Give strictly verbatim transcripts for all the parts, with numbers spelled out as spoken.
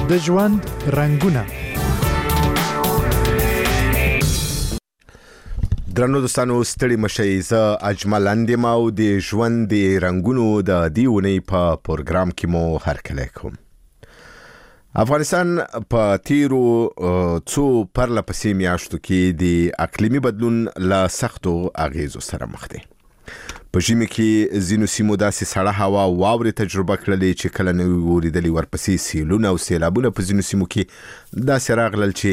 د ژوند رنگونه. درنو دوستانو ستړي مشئ، زه اجمل اندیم او د ژوند د رنگونو د دې اونۍ په پروګرام کې مو هرکلی کوم. افغانستان په تیرو څو پرله پسې میاشتو کې د اقلیمي بدلون له سختو اغیزو سره مخ دی. په ژمي کې ځینو سیمو داسې سړه هوا او واورې تجربه کړلې چې کله نه وي اورېدلې، ورپسې سیلونه او سیلابونه په ځینو سیمو کې داسې راغلل چې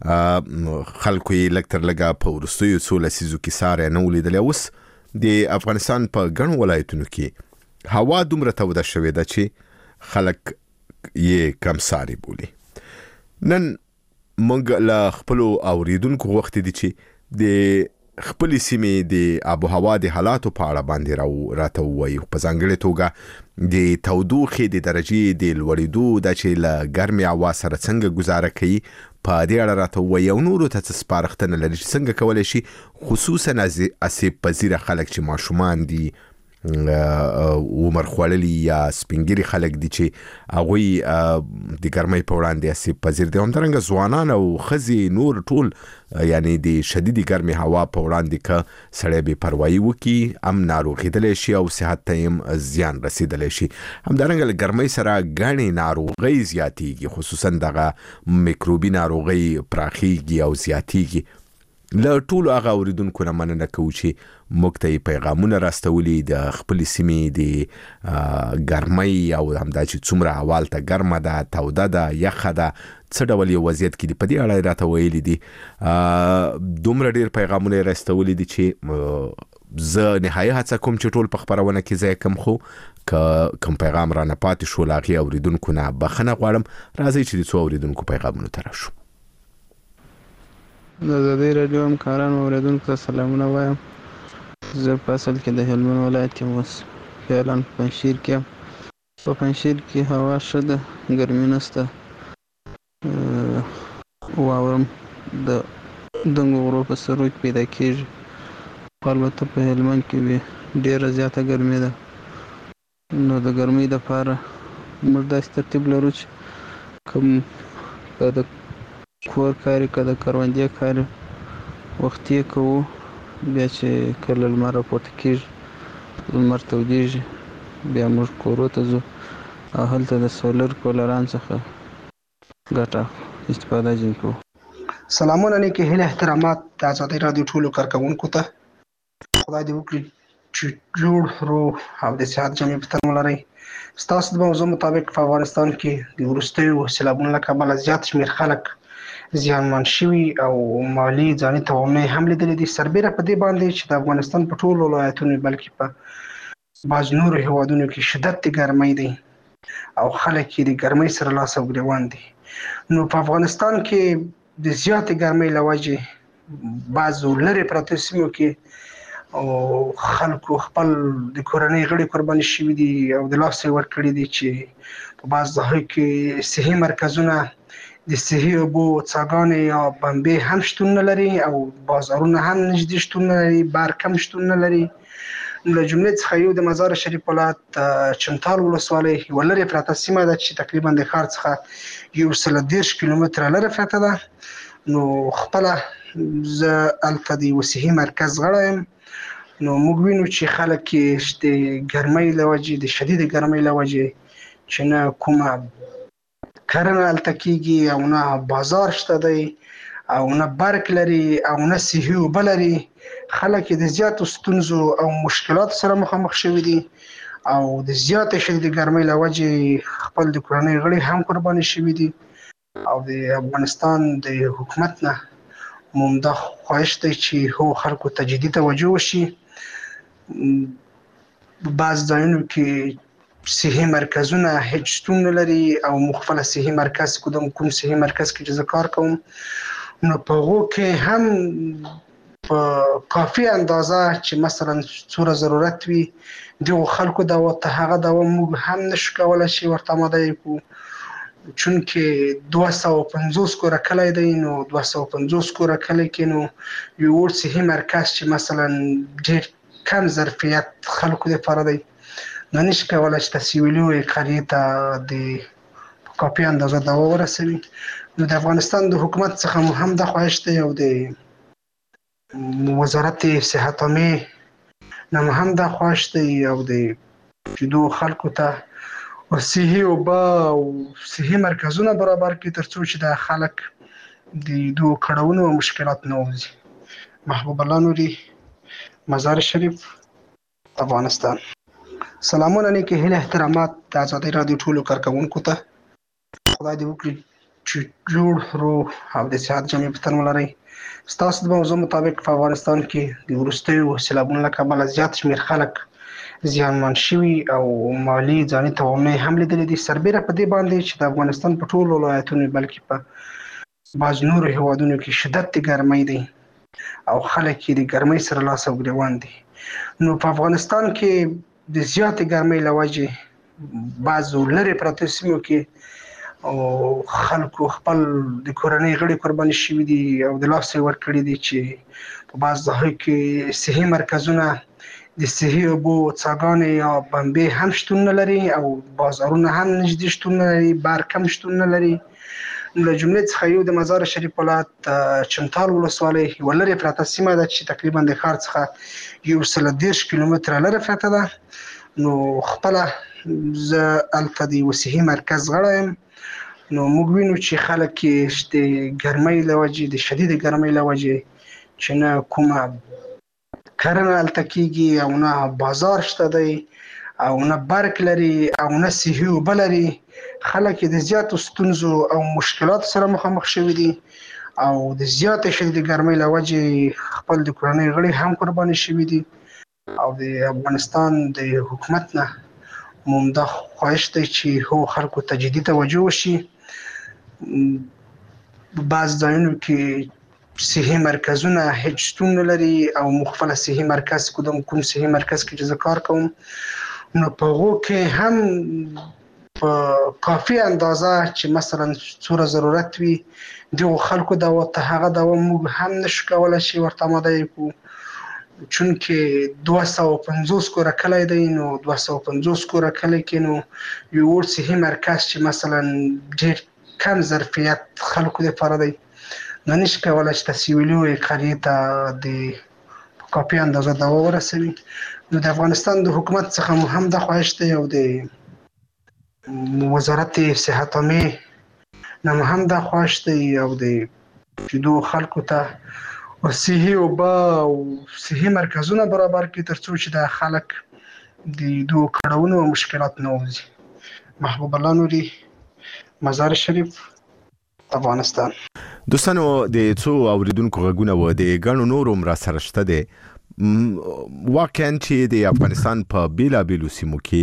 خلکو یې لږ تر لږه په وروستیو څو لسیزو کې ساری نه ولیدلې. اوس د افغانستان په ګڼو ولایتونو کې هوا دومره توده شوې ده چې خلک یې کمساري بولي. نن موږ له خپلو اوریدونکو غوښتي دي چې د خپلې سیمې د آب و هوا د حالاتو په اړه باندې راته ووایي، په ځانګړې توګه د تودوخې د درجې د لوړېدو د چې له ګرمې هوا سره څنګه ګزاره کوي په دې اړه راته ووایي، او نورو ته څه سپارښتنه لري چې څنګه کولی شي خصوصا آسیب پذیره خلک چې ماشومان دي، عمر خوړلي یا سپینګیري خلک دي چې هغوی د ګرمۍ په وړاندې آسیب پذیر دي، همدارنګه ځوانان او ښځې نور ټول یعنی د شدیدي ګرمې هوا په وړاندې که سړی بې پروایي وکړي هم ناروغېدلی شي او صحت ته هم زیان رسېدلی شي. همدارنګه له ګرمۍ سره ګڼې ناروغۍ زیاتېږي، خصوصا دغه میکروبي ناروغۍ پراخېږي او زیاتېږي. له ټولو هغه اوریدونکو نه مننه کوو چې موږ ته یې پیغامونه راستولي د خپلې سیمې د ګرمۍ او همدا چې څومره هوا هلته ګرمه ده، توده ده، یخه ده، څه ډول یو وضعیت کې دي، په دې اړه یې راته ویلي دي. دومره ډېر پیغامونه یې راستولي دي چې زه نهایي هڅه کوم چې ټول په خپرونه کې ځای کم، خو که کوم پیغام رانه پاتې شو له هغې اوریدونکو نه بخښنه غواړم. راځئ چې د څو اوریدونکو پیغامونو ته راشو. د ازادۍ راډیو همکارانو اوریدونکو ته سلامونه وایم. زه په اصل کې د هلمند ولایت کې اوس فعلا په پنجشیر کې یم. په پنجشیر کې هوا ښه ده، ګرمي نشته، واوره د دنګو غرو په سرو کې پیدا کېږي. خو البته په هلمند کې ډېره زیاته ګرمي ده. نو د ګرمۍ دپاره موږ داسې ترتیب لرو چې کوم که د کور کار که د کروندې کار وختي کوو، بیا چې کله لمر راپورته کېږي، لمر تودېږي، بیا موږ کورو ته ځو او هلته د سولر کولران څخه ګټه استفاده ځینې کوو. سلامونه، نیکې هیلې احترامات د ازادۍ راډیو ټولو کارکوونکو ته. خدای دې وکړي چې جوړ روغ او د صحت جامې په تن ولرئ. ستاسو د موضوع مطابق په افغانستان کې د وروستیو سیلابونو له کبله زیات شمېر خلک زیانمن شوي او مالي ځاني توانۍ هم لیدلې دي. سربیره په دې باندې چې د افغانستان په ټولو ولایتونو بلکې په بعض نورو هیوادونو کې شدت د ګرمۍ دی او خلک یې د ګرمۍ سره لاس او ګریوان دي. نو په افغانستان کې د زیاتې ګرمۍ له وجې بعضو لرې پرتو سیمو کې او خلکو خپل د کورنۍ غړي قرباني شوي دي او د لاس یې ورکړي دي چې په بعض ځایو کې صحي مرکزونه د صحي اوبو څاګانې یا بمبې هم شتون نه لري او بازارونه هم نږدې شتون نه لري، برق هم شتون نه لري. له جملې څخه یو د مزار شریف ولایت چمتال ولسوالۍ یوه لرې پرته سیمه ده چې تقریبا د ښار څخه یو سل دېرش کیلومتره لرې پرته ده. نو خپله زه هلته د یوه صحي مرکز غړی یم. نو موږ وینو چې خلک یې د ګرمۍ له وجې، د شدید ګرمۍ له وجې چې نه کومه کرنه هلته کېږي او نه بازار شته دی او نه برق لري او نه صحي اوبه لري، خلک یې د زیاتو ستونزو او مشکلاتو سره مخامخ شوي دي او د زیاتې شدیدې ګرمۍ له وجې خپل د کورنۍ غړي هم قرباني شوي دي. او د افغانستان د حکومت نه مو همدا خواهش دی چې هو خلکو ته جدي توجه وشي. بعض ځایونو کې صحي مرکزونه هیڅ شتون نه لري او مخفله صحي مرکز کوم کوم صحي مرکز کې چې زه کار کوم، نو په هغو کې هم په کافي اندازه چې مثلا څومره ضرورت وي دغو خلکو دوا ته هغه دوا موږ هم نشو کولی چې ورته آماده یې کړو. چونکې دوه سوه پنځوس کوره کلی دی، نو دوه سوه پنځوس کوره کلی کې نو یو وړ صحي مرکز چې مثلا ډېر کم ظرفیت خلکو دپاره دی، نو نشي کولی چې تاسې یوې لویې قریې ته د کافي اندازه دوا ورسوي. نو د افغانستان د حکومت څخه مو هم د خواهش دی او د وزارت صحت عامه نه مو هم د خواهش دی او د دو خلکو ته صحي اوبه او صحي مرکزونه برابر کړي ترڅو چې د خلک د دو کړهونو او مشکلات نه ووځي. محبوب الله نوري، مزار شریف، افغانستان. سلامونه، نیکې هیلې، احترامات د ازادۍ راډیو ټولو کارکوونکو ته. خدای دې وکړي چې جوړ روغ او د صحت جامع بدن ولرئ. ستاسو د موضوع مطابق په افغانستان کې د وروستیو سیلابونو له کبله زیات شمېر خلک زیانمن شوي او مالي ځاني توانونه هم لیدلي دي. سربیره په دې باندې چې د افغانستان په ټولو ولایتونو بلکې په بعض نورو هیوادونو کې شدت د ګرمۍ دی او خلک یې د ګرمۍ سره لاس او ګریوان دي. نو په افغانستان کې د زیاتې ګرمۍ له وجې بعضو لرې پرتو سیمو کې او خلکو خپل د کورنۍ غړي قرباني شوي دي او د لاس یې ورکړي دي چې په بعض ځایو کې صحي مرکزونه د صحي اوبو څاګانې یا بمبې هم شتون نه لري او بازارونه هم نږدې شتون نه لري، برق هم شتون نه لري. له جملې څخه یو د مزار شریف ولایت چمتال ولسوالۍ یوه لرې پرته سیمه ده چې تقریبا د ښار څخه یو سل دېرش کیلومتره لرې پرته ده. نو خپله زه هلته د یوه صحي مرکز غړی یم. نو موږ وینو چې خلک یې د ګرمۍ له وجې د شدید ګرمۍ له وجې چې نه کومه کرنه هلته کېږي او نه بازار شته دی او نه برق لري او نه صحي اوبه لري. خلک یې د زیاتو ستونزو او مشکلاتو سره مخامخ شوي دي او د زیاتې شدید ګرمۍ له وجې خپل د کورنۍ غړي هم قرباني شوي دي. او د افغانستان د حکومت نه مو دا خواهش دی چې هو خلکو ته جدي توجه وشي. بعض ځایونو کې صحي مرکزونه هیڅ شتون نه لري او مخفله صحي مرکز کوم کوم صحي مرکز کې چې زه کار کوم نو په هغو کې هم په کافي اندازه چې مثلا څومره ضرورت وي دغو خلکو دوا ته هغه دوا موږ هم نشو کولی چې ورته آماده یې کړو. چونکې دوه سوه پنځوس کوره کلی دی. نو دوه سوه پنځوس کوره کلی کې نو یو وړ صحي مرکز چې مثلا ډېر کم ظرفیت خلکو دپاره دی نو نشي کولی چې تاسې یوې لویې قریې ته د کافي اندازه دوا ورسوي. نو د افغانستان د حکومت څخه مو هم دا خواهش دی او د وزارت صحت عامه نه مو هم دا خواهش دی او د دو خلکو ته صحي اوبه او صحي مرکزونه برابر کړي ترڅو چې د خلک د دو کړهونو او مشکلات نه ووځي. محبوب الله نوري، مزار شریف، افغانستان. دوستانو، د څو اوریدونکو غږونه و د ګڼو نورو هم را سره شته دی. واقعا چې د افغانستان په بیلابیلو سیمو کې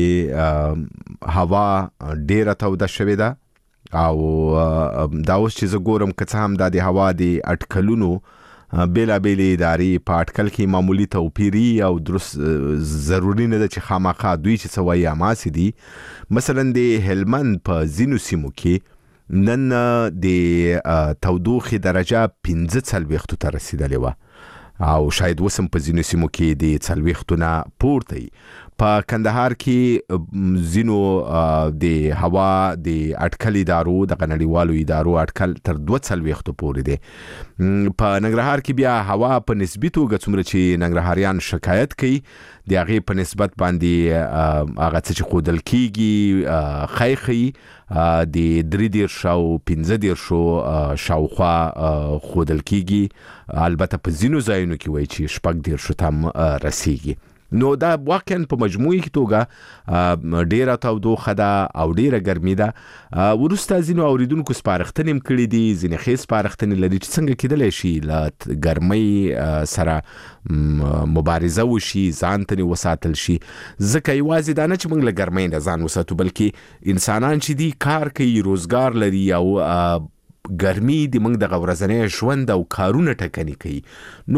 هوا ډیره توده شوې ده او دا اوس چې زه ګورم که څه هم دا د هوا د اټکلونو بیلابیلې ادارې په اټکل کې معمولي توپیري او درست ضروري نه ده چې خامخا دوی چې څه وایي هماسې دي. مثلا د هلمند په ځینو سیمو کې نن د تودوخې درجه پنځه څلوېښتو ته رسیدلې وه او شاید اوس هم په ځینو سیمو کې د څلوېښتو نه پورته وي. په کندهار کې ځینو د هوا د اټکل ادارو دغه نړیوالو ادارو اټکل تر دوه څلوېښتو پورې دی. په ننګرهار کې بیا هوا په نسبي توګه څومره چې ننګرهاریان شکایت کوي د هغې په نسبت باندې هغه څه چې ښودل کېږي ښی ښیي د درې دېرش او پنځه دېرشو شاوخوا ښودل کېږي. البته په ځینو ځایونو کې وایي چې شپږ دېرشو ته هم رسیږي. نو دا واقعا په مجموعي توګه ډیره تودوخه ده او ډیره ګرمي ده. وروسته ځینو اوریدونکو سپارښتنې هم کړي دي، ځینې ښې سپارښتنې لري چې څنګه کیدلی شي له ګرمۍ سره مبارزه وشي، ځان ته وساتل شي. ځکه یوازې دا نه چې موږ له ګرمۍ نه ځان وساتو بلکې انسانان چې دي کار کوي، روزګار لري او ګرمي د موږ دغه ورځنی ژوند او کارونه ټکني کوي. نو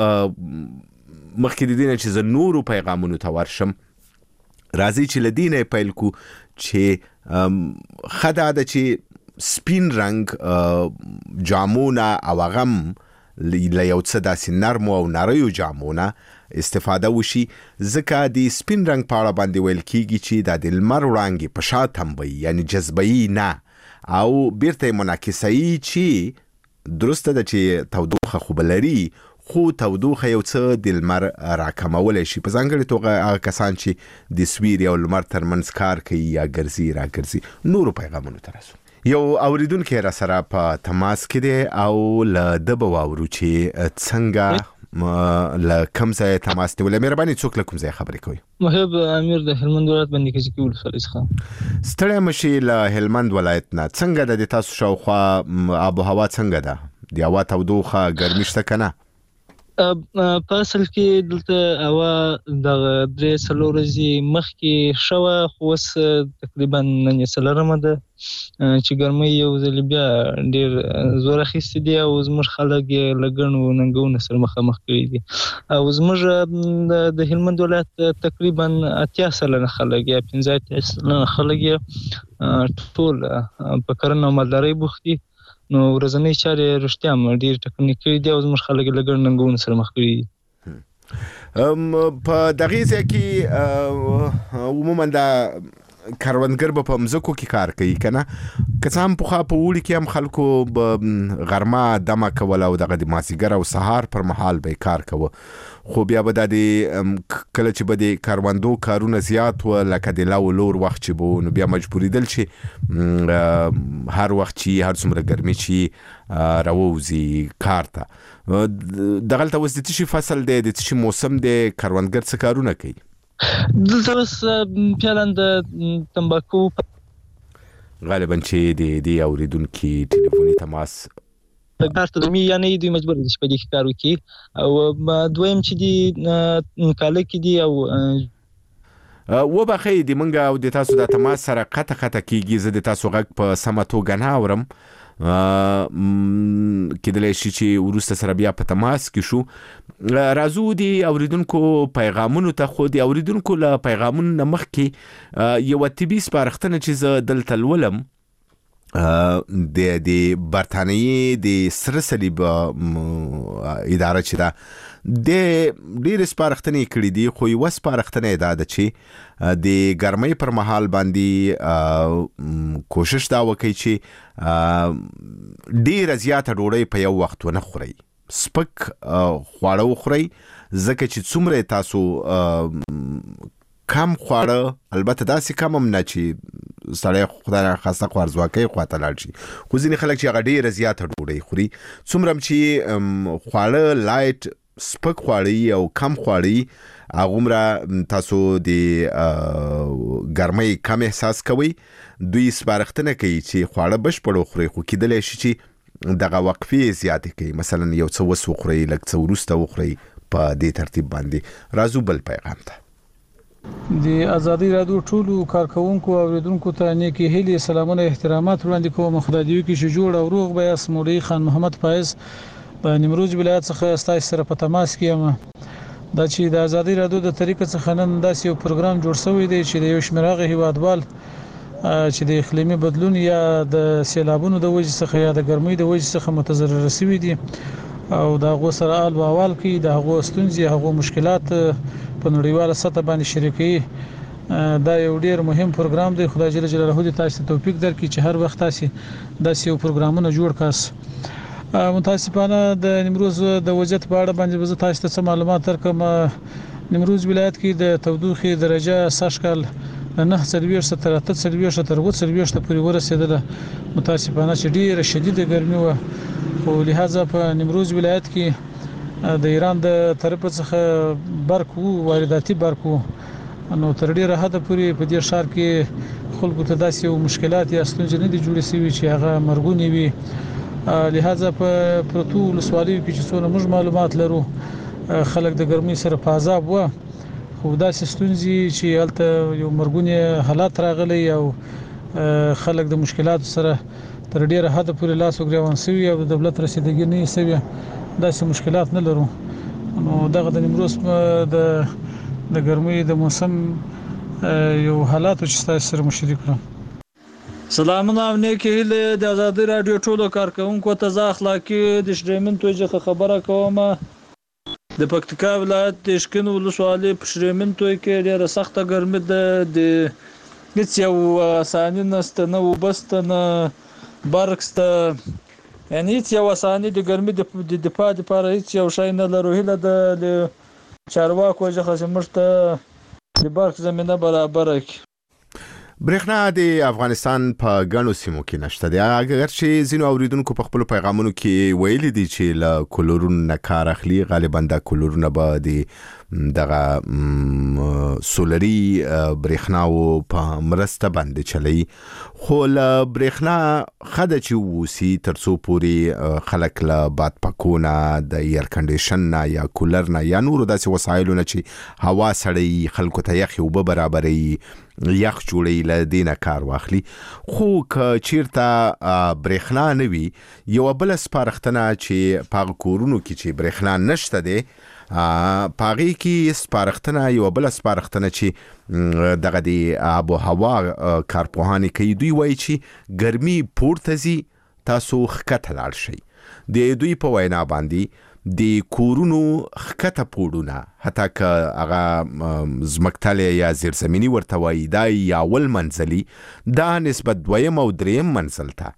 مخکې د دې نه چې زه نورو پیغامونو ته ورشم، راځئ چې له دې نه یې پیل کړو چې ښه دا ده چې سپین رنګ جامونه او هغه هم له یو څه داسې نرمو او نریو جامونه استفاده وشي. ځکه د سپین رنګ په اړه باندې ویل کېږي چې دا د لمر وړانګې په شا تمبوي، یعنی جذبوي نه. او بیرته منعکسوي چې درسته ده چې تودوخه خو بلري خو تودوخه یو څه د لمر راکمولی شي په ځانګړې توګه هغه کسان چې د سویري او لمر ترمنځ کار کوي یا ګرځي راګرځي. نورو پیغامونو ته راسو. یو اوریدونکی را سره په تماس کې دی او له ده به واورو چې څنګه له کوم ځای تماس نیولی. مهرباني څوک له کوم ځای خبرې کوي؟ محب امیر د هلمند ولایت بندي کجکي ولسوالۍ څخه. ستړی مشي له هلمند ولایت نه. څنګه ده د تاسو شاوخوا آب و هوا څنګه ده؟ د هوا تودوخه ګرمي شته که نه؟ په اصل کې دلته هوا د درې څلور ورځې مخکې ښه وه خو اوس تقریبا نن یې څلرمه ده چې ګرمۍ یو ځلې بیا ډېر زور اخیستی دی او زموږ خلک یې له ګڼو ننګونو سره مخامخ کړي دي. او زموږ د هلمند ولایت تقریبا اتیا سلنه خلک یا پنځه اتیا سلنه خلک یې ټول په کرنه او مالدارۍ بوخت دي. نو ورځنۍ چارې رښتیا هم ډېر ټکنۍ کړي دي او زموږ خلک یې له ګڼو ننګونو سره مخ کړي دي. په دغې ځای کې عموما دا کروندګر به په مځکو کې کار کوي که نه؟ که څه هم پخوا په اوړي کې هم خلکو به غرمه دمه کوله او دغه د مازدیګر او سهار پر مهال به یې کار کوه، خو بیا به دا د کله چې به د کروندو کارونه زیات و لکه د لو لور وخت چې به نو بیا مجبوریدل چې هر وخت چې هر څومره ګرمي چې راووځي کار ته. دغلته اوس د څه شي فصل دی، د څه شي موسم دی، کروندګر څه کارونه کوي؟ دلته اوس فعلا د تنباکو غالبا چې د دې اوریدونکي ټلیفوني تماس کار ته دوی یا نه دوی مجبور دي چې په دې کې کار وکړي او دویم چې دي کاله کې دي او وبخښئ د موږ او د تاسو د تماس سره قطع قطع کېږي. زه د تاسو غږ په سمه توګه نه اورم، کېدلی شي چې وروسته سره بیا په تماس کې شو. راځو د اوریدونکو پیغامونو ته. خو د اوریدونکو له پیغامونو نه مخکې یوه طبي سپارښتنه چې زه دلته لولم د د برطانیې د سره صلیب اداره چې ده د ډېرې سپارښتنې کړي دي، خو یوه سپارښتنه یې دا ده چې د ګرمۍ پر مهال باندې کوشش دا وکړئ چې ډېره زیاته ډوډۍ په یو وخت ونه خورئ، سپک خواړه وخورئ، ځکه چې څومره تاسو کم خواړه، البته داسې کم هم نه چې سړی خدای ناخواسته خوارځواکۍ خواته لاړ شي، خو ځینې خلک چې هغه ډېره زیاته ډوډۍ خوري، څومره هم چې خواړه لایټ سپک خواړه او کم خواړه هغومره تاسو د ګرمۍ کم احساس کوئ. دوی سپارښتنه کوي چې خواړه بشپړ وخورئ، خو کېدلی شي چې دغه وقفې زیاتې کوي، مثلا یو څه وس وخورئ، لږ څه وروسته وخورئ، په دې ترتیب باندې. راځو بل پیغام ته. د ازادي راډیو ټولو کارکونکو او اوریدونکو ته نیکې هیلې، سلامونه، احترامات وړاندې کوم. خدای دې وکړي چې جوړ او روغ به یاست. مولوي خان محمد فایز د نیمروز ولایت څخه ستاسو سره په تماس کې یم. دا چې د ازادي راډیو د طریقې څخه نن داسې یو پروګرام جوړ شوی دی چې د یو شمېر هغه هیوادوال چې د اقلیمي بدلون یا د سیلابونو د وجې څخه یا د ګرمۍ د وجې څخه متضرر شوي دي او د هغو سره حال و احوال کوي، د هغو ستونزې، هغو مشکلات په نړیواله سطح باندې شریکوي. دا یو ډیر مهم پروګرام دی. خدای جل جلاله دې تاسو ته توفیق درکړي چې هر وخت تاسو داسې یو پروګرامونه جوړ کړئ. متاسفانه د نیمروز د وضعیت په اړه باندې به تاسو ته معلومات درکړم. نیمروز ولایت کې د تودوخې درجه سږکال نه څلوېښت تر اته څلوېښت تر اووه څلوېښت پورې ورسېدله. متاسفانه چې ډیره شدیده ګرمي وه، خو لهدا په نیمروز ولایت کې د ایران د طرف څخه برق وو، وارداتي برق وو، نو تر ډیره حد پورې په دې ښار کې خلکو ته داسې یو مشکلات یا ستونزې نه دي جوړې شوي چې هغه مرګونې وي. لهدا په پروتو ولسوالیو کې چې څونه موږ معلومات لرو خلک د ګرمۍ سره په عذاب وو، خو داسې ستونزې چې هلته یو مرګونې حالات راغلی او خلک د مشکلاتو سره تر ډیره حد پورې لاس و ګریوان شوي او د دولت رسیدګي نه شوي، داسې مشکلات نه لرو. نو دغه د نیمروز د د ګرمۍ د موسم یو حالات چې تاسو سره مشرک کړم. سلامونه او نیکې هیلې د ازادي راډیو ټولو کارکونکو ته. زه اخلاقي د شریمن توجه خبره کوم. د پکتیکا ولایت د اشکن ولسوالۍ په شریمن توي کې ډیره سخته ګرمي ده. د هیڅ یو اساني نشته، نه وبسته، نه برق سته، یعنی هیڅ یو اساني د ګرمي د دفاع لپاره هیڅ یو شی نه لرو. هیله د چارواکو څخه چې موږ ته د برق زمینه برابره کړي. برېښنا د افغانستان په ګڼو سیمو کې نشته دی، اگر چې ځینو اوریدونکو په خپل پیغامونو کې ویلي دي چې له کولورونو نه کار اخلي، غالبا دا کولورونه به د دغه سولري برېښناو په مرسته باندې چلی، خو له برېښنا خده چې ووسی ترڅو پورې خلک له باد پاکونه د ایر کنډیشن نه یا کولر نه یا نورو داسې وسایلو نه چې هوا سړی خلکو ته یخ اوبه برابري یخ جوړی له دینه کار واخلي. خو که چیرته برېښنا نه وي، یو بل سپارښتنه چې په کورونو کې چې برېښنا نشته دی پاغي کې سپارښتنه یو بل سپارښتنه چې دغه د آب و هوا کارپوهان کوي، دوی وایي چې ګرمي پورته ځي تاسو ښکته لاړ شئ. د دوی په وینا باندې د کورونو ښکته پوړونه حتی که هغه ځمکتلی یا زیرزمیني ورته وایي دا یا اول منزلي دا نسبت دویم او دریم منزل ته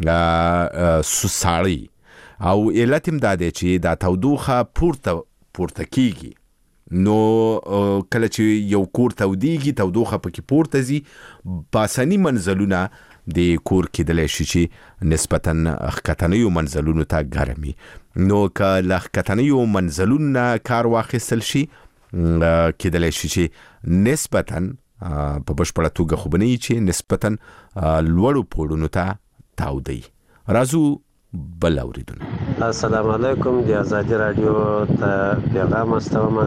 ساړی او علت هم دا دی چې دا تودوخه پورته پورته کیږي. نو کله چې یو کور تودیږي تودوخه پکې پورته ځي، پاسنی منزلونه د کور کېدلی شي چې نسبتاً ښکتنیو منزلونو ته ګرمي. نو که له ښکتنیو منزلونو کار واخیستل شي کېدلی شي چې نسبتاً په بشپړه توګه خو به نه وي چې نسبتاً لوړو پوړونو ته تاودی. راځو بل اوریدون. السلام علیکم، د آزادی رادیو ته پیغام استوم.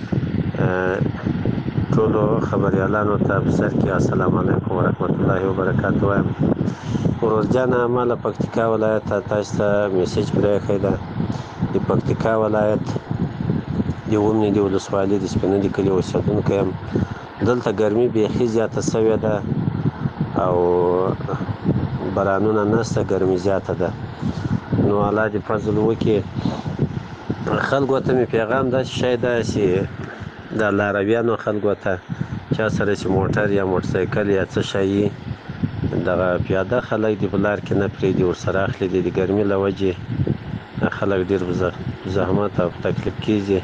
ټولو خبريالانو ته په سر کې السلام علیکم ورحمت الله وبرکاته وایم. ورځجان مال پکتیکا ولایت تاسو ته میسج پرې کړی. د پکتیکا ولایت د ومنې د ولسوالۍ د سپینه د کلی اوسیدونکی یم. دلته ګرمي بیخي زیاته سوې ده او بارانونه نشته، ګرمي زیاته ده. نو الله دې فضل وکړي. خلکو ته مې پیغام داسې شی ده چې د لارویانو خلکو ته چا سره چې موټر یا موټرسایکل یا څه شی دغه پیاده خلک دې په لار کې نه پرېږدي، ورسره اخلي. د ګرمي له وجې خلک ډېر زحمت او تکلیف کېږي.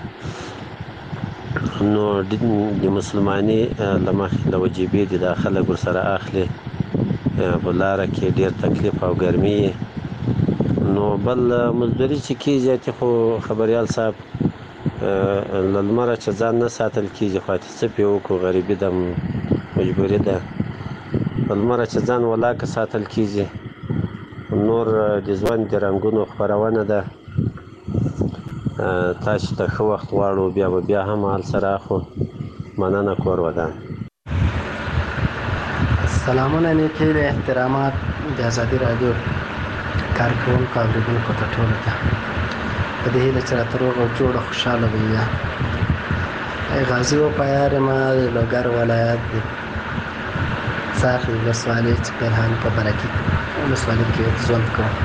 نو د مسلمانۍ له مخې له وجیبې دي دا خلک ورسره اخلي، په لاره کې ډېر تکلیف او ګرمي. نو بل مزدوري چې کېږي خو خبریال صاحب له لمره چې ځان نه ساتل کېږي، خو څه پې وکړو، غریبي ده، مجبوري ده. له لمره چې ځان ولاکه ساتل کېږي. نور د ژوند د رنګونو خپرونه ده. تاسو ته ښه وخت غواړو، بیا به بیا هم حال سره اخو. مننه، کور ودان. سلامونه نیکې د احترامات د آزادي رادیو کارکوونکو اوریدونکو ته ټولو ته په دې هیله چې راته روغ او جوړ او خوشحاله وي. غازي وپایار ما د لوګر ولایت د څاخې ولسوالۍ چې پنهان په برکي ولسوالۍ کې ژوند کوم.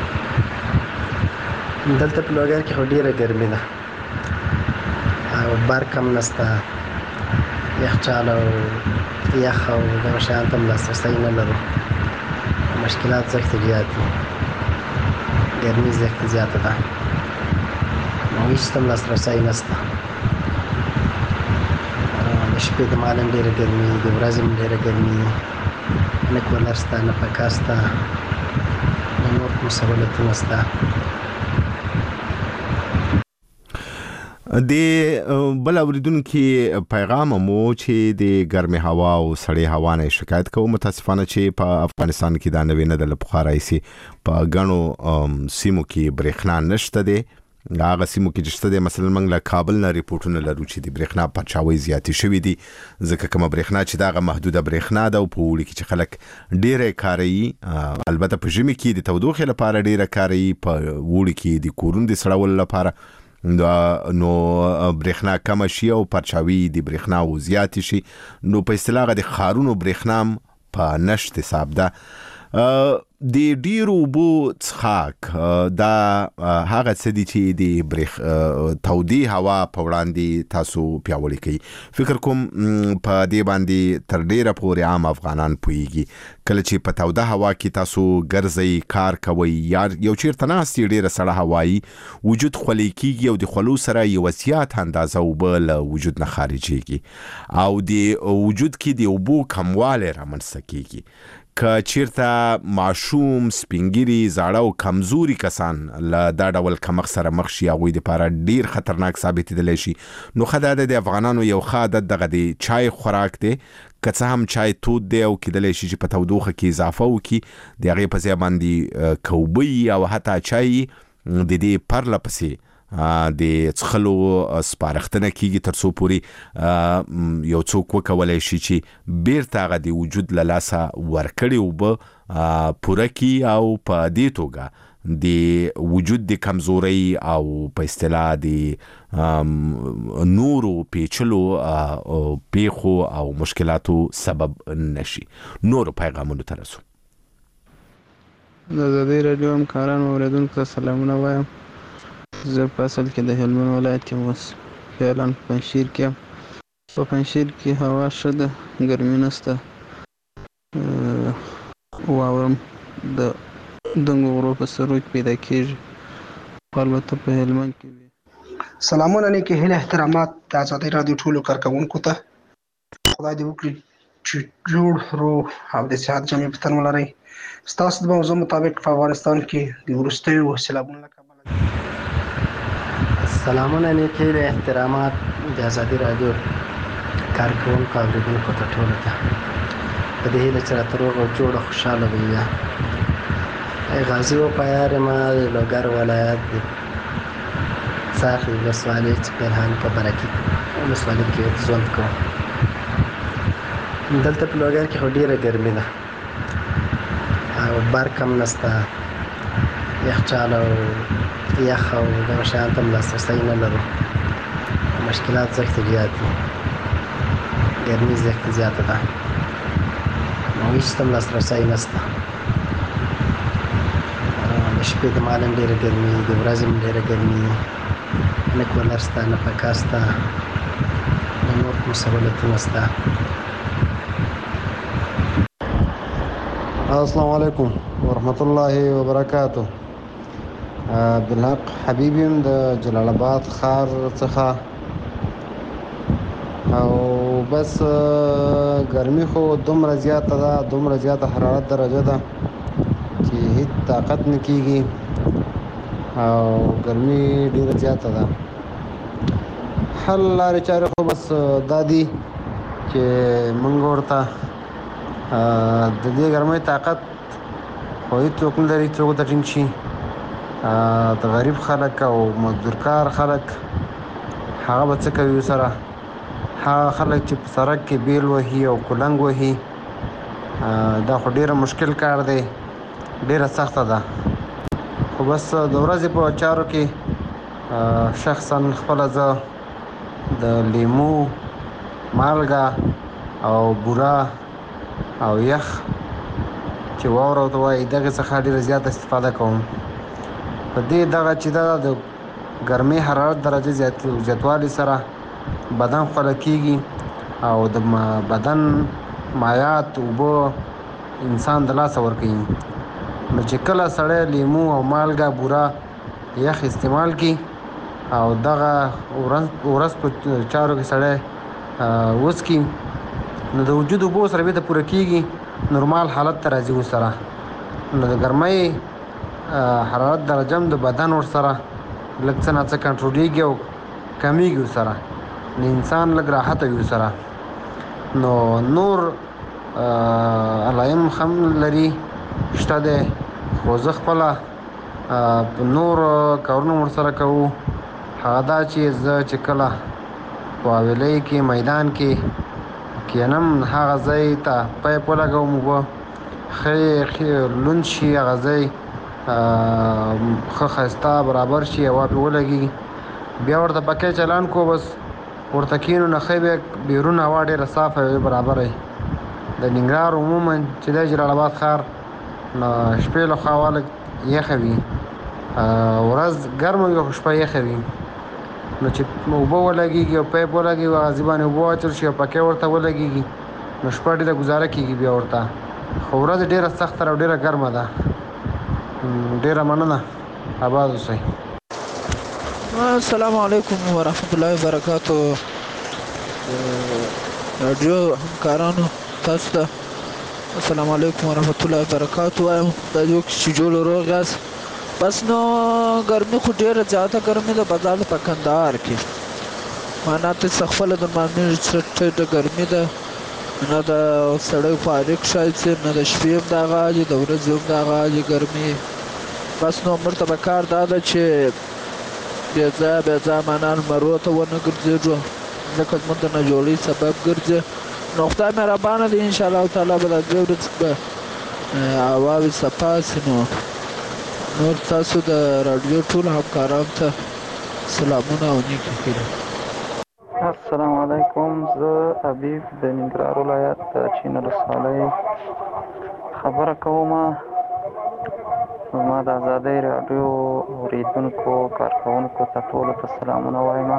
دلته په لوګر کې خو ډېره ګرمي ده او برق هم نشته، یخچال او یخ او دغه شیان ته هم لاسرسی نه لرو. مشکلات سخت زیات دي، ګرمي سخت زیاته ده، هیڅ ته هم لاسرسی نشته. د شپې د مهال هم ډېره ګرمي، د ورځې هم ډېره ګرمي، نه کولر شته، نه پکا شته، نه نور کوم سهولتونه شته. د بل اوریدونکو پیغام مو چې د ګرمي هوا او سړې هوا نه شکایت کوم. متاسفانه چې په افغانستان کې دا نوې نه د لپاره سي په غنو سیمو کې برېښنا نشته دي. هغه سیمو کې چې شته دي، مثلا موږ له کابل نه ریپورتونه لرو چې د برېښنا پچاوي زیاتې شوې دي، ځکه کوم برېښنا چې دا محدوده برېښنا ده او په وړي کې چې خلک ډېره کاروي، البته په ژمي کې د تودوخې لپاره ډېره کاروي، په وړي کې د کورونو د سړولو لپاره نو برېښنا کم شي او پرچاوي د برېښنا او زیات شي. نو په اصطلاح د خارونو برېښنا په نشت حساب ده. د ډیرو اوبو څښاک دا هغه څه دي چې د برېښ تودې هوا په وړاندې تاسو پیاوړي کوي. فکر کوم په دې باندې تر ډیره پورې عام افغانان پوهیږي کله چې په توده هوا کې تاسو ګرځئ کار کوئ یا یو چیرته ناست ډیره سړه هوایي وجود خولې کیږي او د خولو سره یو زیات اندازه اوبه له وجود نه خارجېږي او د وجود کې د اوبو کموالی رامنځته کیږي. که چیرته ماشوم سپینګیری زاړه او کمزوري کسان له دا ډول کمښت سره مخ شي هغوی دپاره ډیر خطرناک ثابتېدلی شي. نو ښه دا ده د افغانانو یو ښه عادت دغه د چای خوراک دی. که څه هم چای تود دی او کیدلی شي چې په تودوخه کې اضافه وکړي د هغې په ځای باندې که اوبه او حتی چای د دې پرله پسې د څښلو سپارښتنه کیږي تر څو پورې یو څوک وکولی شي چې بیرته هغه د وجود له لاسه ورکړې اوبه پوره کړي او په دې توګه د وجود د کمزورۍ او په اصطلاح د نورو پیچلو پیښو او مشکلاتو سبب نشي. نورو پیغامونو ته رسو. د ازادۍ راډیو همکارانو اورېدونکو ته سلامونه وایم. زه په اصل کې د هلمند ولایت کې اوس فعلا په پنجشیر کې یم. په پنجشیر کې هوا ښه ده، ګرمي نشته. واورم د دنګو غرو په سرو کې پیدا کېږي خو البته په هلمند کې وي. سلامونه نیکې هیلې احترامات د ازادۍ راډیو ټولو کارکوونکو ته. خدای دې وکړي چې جوړ روغ او د صحت جامع بدن ولرئ. ستاسو د موضوع مطابق په افغانستان کې د وروستیو سیلابونو له سلامونه نیکې هیلې احترامات د ازادۍ راډیو کارکوونکو اورېدونکو ته ټولو ته په دې هیله چې راته روغ او جوړ خوشحاله وي. غازي وپایار یم د لوګر ولایت د څاخې ولسوالۍ چې پنهان په برکي ولسوالۍ کې ژوند کوم. دلته په لوګر کې خو ډېره ګرمي ده او برق هم نشته، یخچال او یخ او دغه شیانو ته هم لاسرسی نه لرو. مشکلات سخت زیات دي، ګرمي سخت زیاته ده، نو هېڅ ته هم لاسرسی نشته. د شپې د مهال هم ډېره ګرمي، د ورځې هم ډېره ګرمي، نه کولر شته نه پکه شته نه نور کوم سهولتونه شته. السلام علیکم ورحمت الله وبرکاته. عبدالحق حبیب یم د جلال آباد ښار څخه. او بس ګرمي خو دومره زیاته ده، دومره زیاته حرارت درجه ده چې هیڅ طاقت نه کیږي او ګرمي ډیره زیاته ده. حل لارې چارې خو بس دا دي چې موږ ورته د دې ګرمۍ طاقت خو هېڅوک نه لري څوک ته ټینګ شي. د غریب خلک او مزدورکار خلک هغه به څه کوي سره؟ هغه خلک چې په سړک کې بیل وهي او کولنګ وهي، دا خو ډېره مشکل کار دی، ډېره سخته ده. خو بس د ورځې په چارو کې شخصا خپله زه د لیمو، مالګه او بوره او یخ چې واوره ورته وایي دغې څخه ډېره زیاته استفاده کوم. په دې دغه چې دا د ګرمۍ حرارت درجه زیاتوالي سره بدن خوله کېږي او د بدن مایعات اوبه انسان د لاسه ورکوي. نو چې کله سړی لیمو او مالګه بوره یخ استعمال کړي او دغه ورځ په چارو کې سړی وڅکي نو د وجود اوبو سره بېرته پوره کېږي، نورمال حالت ته راځي ورسره. نو د ګرمۍ حرارت درجه هم د بدن ورسره لږ څه نه څه کنټرولېږي او کمیږي ورسره، نو انسان لږ راحته وي ورسره. نو نور علایم هم لري شته دی، خو زه خپله په نور کارونه ورسره کوو. هغه دا چې زه چې کله په حویلۍ کې میدان کې کینم هغه ځای ته پیپ ولګوم، اوبه ښه لوند شي، هغه ځای ښه ښایسته برابر شي، هوا پرې ولګي، بیا ورته پکۍ چالان کو، بس ورته کښېنو نو ښه بیا بیرون هوا ډېره صافه وي، برابره وي. د ننګرهار عموما چې دی جلال آباد ښار نو شپې له خوا واله یخه وي، ورځ ګرمه وي خو شپه یخه وي. نو چې اوبه ولګېږي او پیپ ولګي او هغه باندې اوبه واچول شي او پکې ورته ولګېږي نو شپه ډېره ګزاره کېږي بیا ورته. خو ورځ ډېره سخته او ډېره ګرمه ده. ډېره مننه، آباد اوسئ. السلام علیکم ورحمت الله وبرکاتو. رادیو همکارانو تاسو ته السلام علیکم ورحمت الله وبرکاتو وایم. دا یو چې جوړ روغ یاست. بس نو ګرمي خو ډېره زیاته ګرمي ده بدل په کندهار کې. معنا ته خپله د مامې څټه د ګرمي ده، نه د سړی فارغ شایسته، نه د شپې هم دغه حال د ورځې هم دغه حال ګرمي. بس نو موږ ته به کار دا ده چې بې ځایه بې ځایه معنا لمرو ته ونه ګرځېږو، ځکه زموږ د ناجوړۍ سبب ګرځي. نو خدای مهربانه دی انشاءالله تعالی به دا دوې ورځې به هوا وي صفا سي. نو نور تاسو د راډیو ټولو همکارانو ته سلامونه او نیکې هیلې. السلام علیکم. زه حبیب د ننګرهار ولایت د چین ولسوالۍ خبره کوم. زما د ازادۍ راډیو اورېدونکو کارکوونکو ته ټولو ته سلامونه وایم.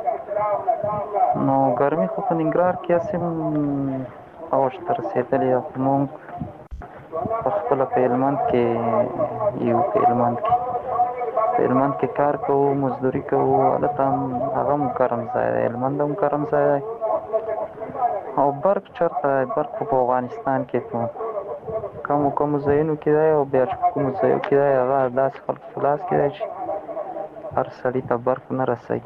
نو ګرمي خو په ننګرهار کې هسې اوج ته رسېدلې ده، خو موږ په خپله په هلمند کې یو، په هلمند کې په هلمند کې کار کوو، مزدوري کوو. هلته هم هغه هم ګرم ځای دی، هلمند هم ګرم ځای دی. او برق چېرته دی؟ برق خو په افغانستان کې په کمو کمو ځایونو کې دی، او بیا چې په کومو ځایو کې دی هغه داسې خلکو په لاس کې دی چې هر سړي ته برق نه رسوي.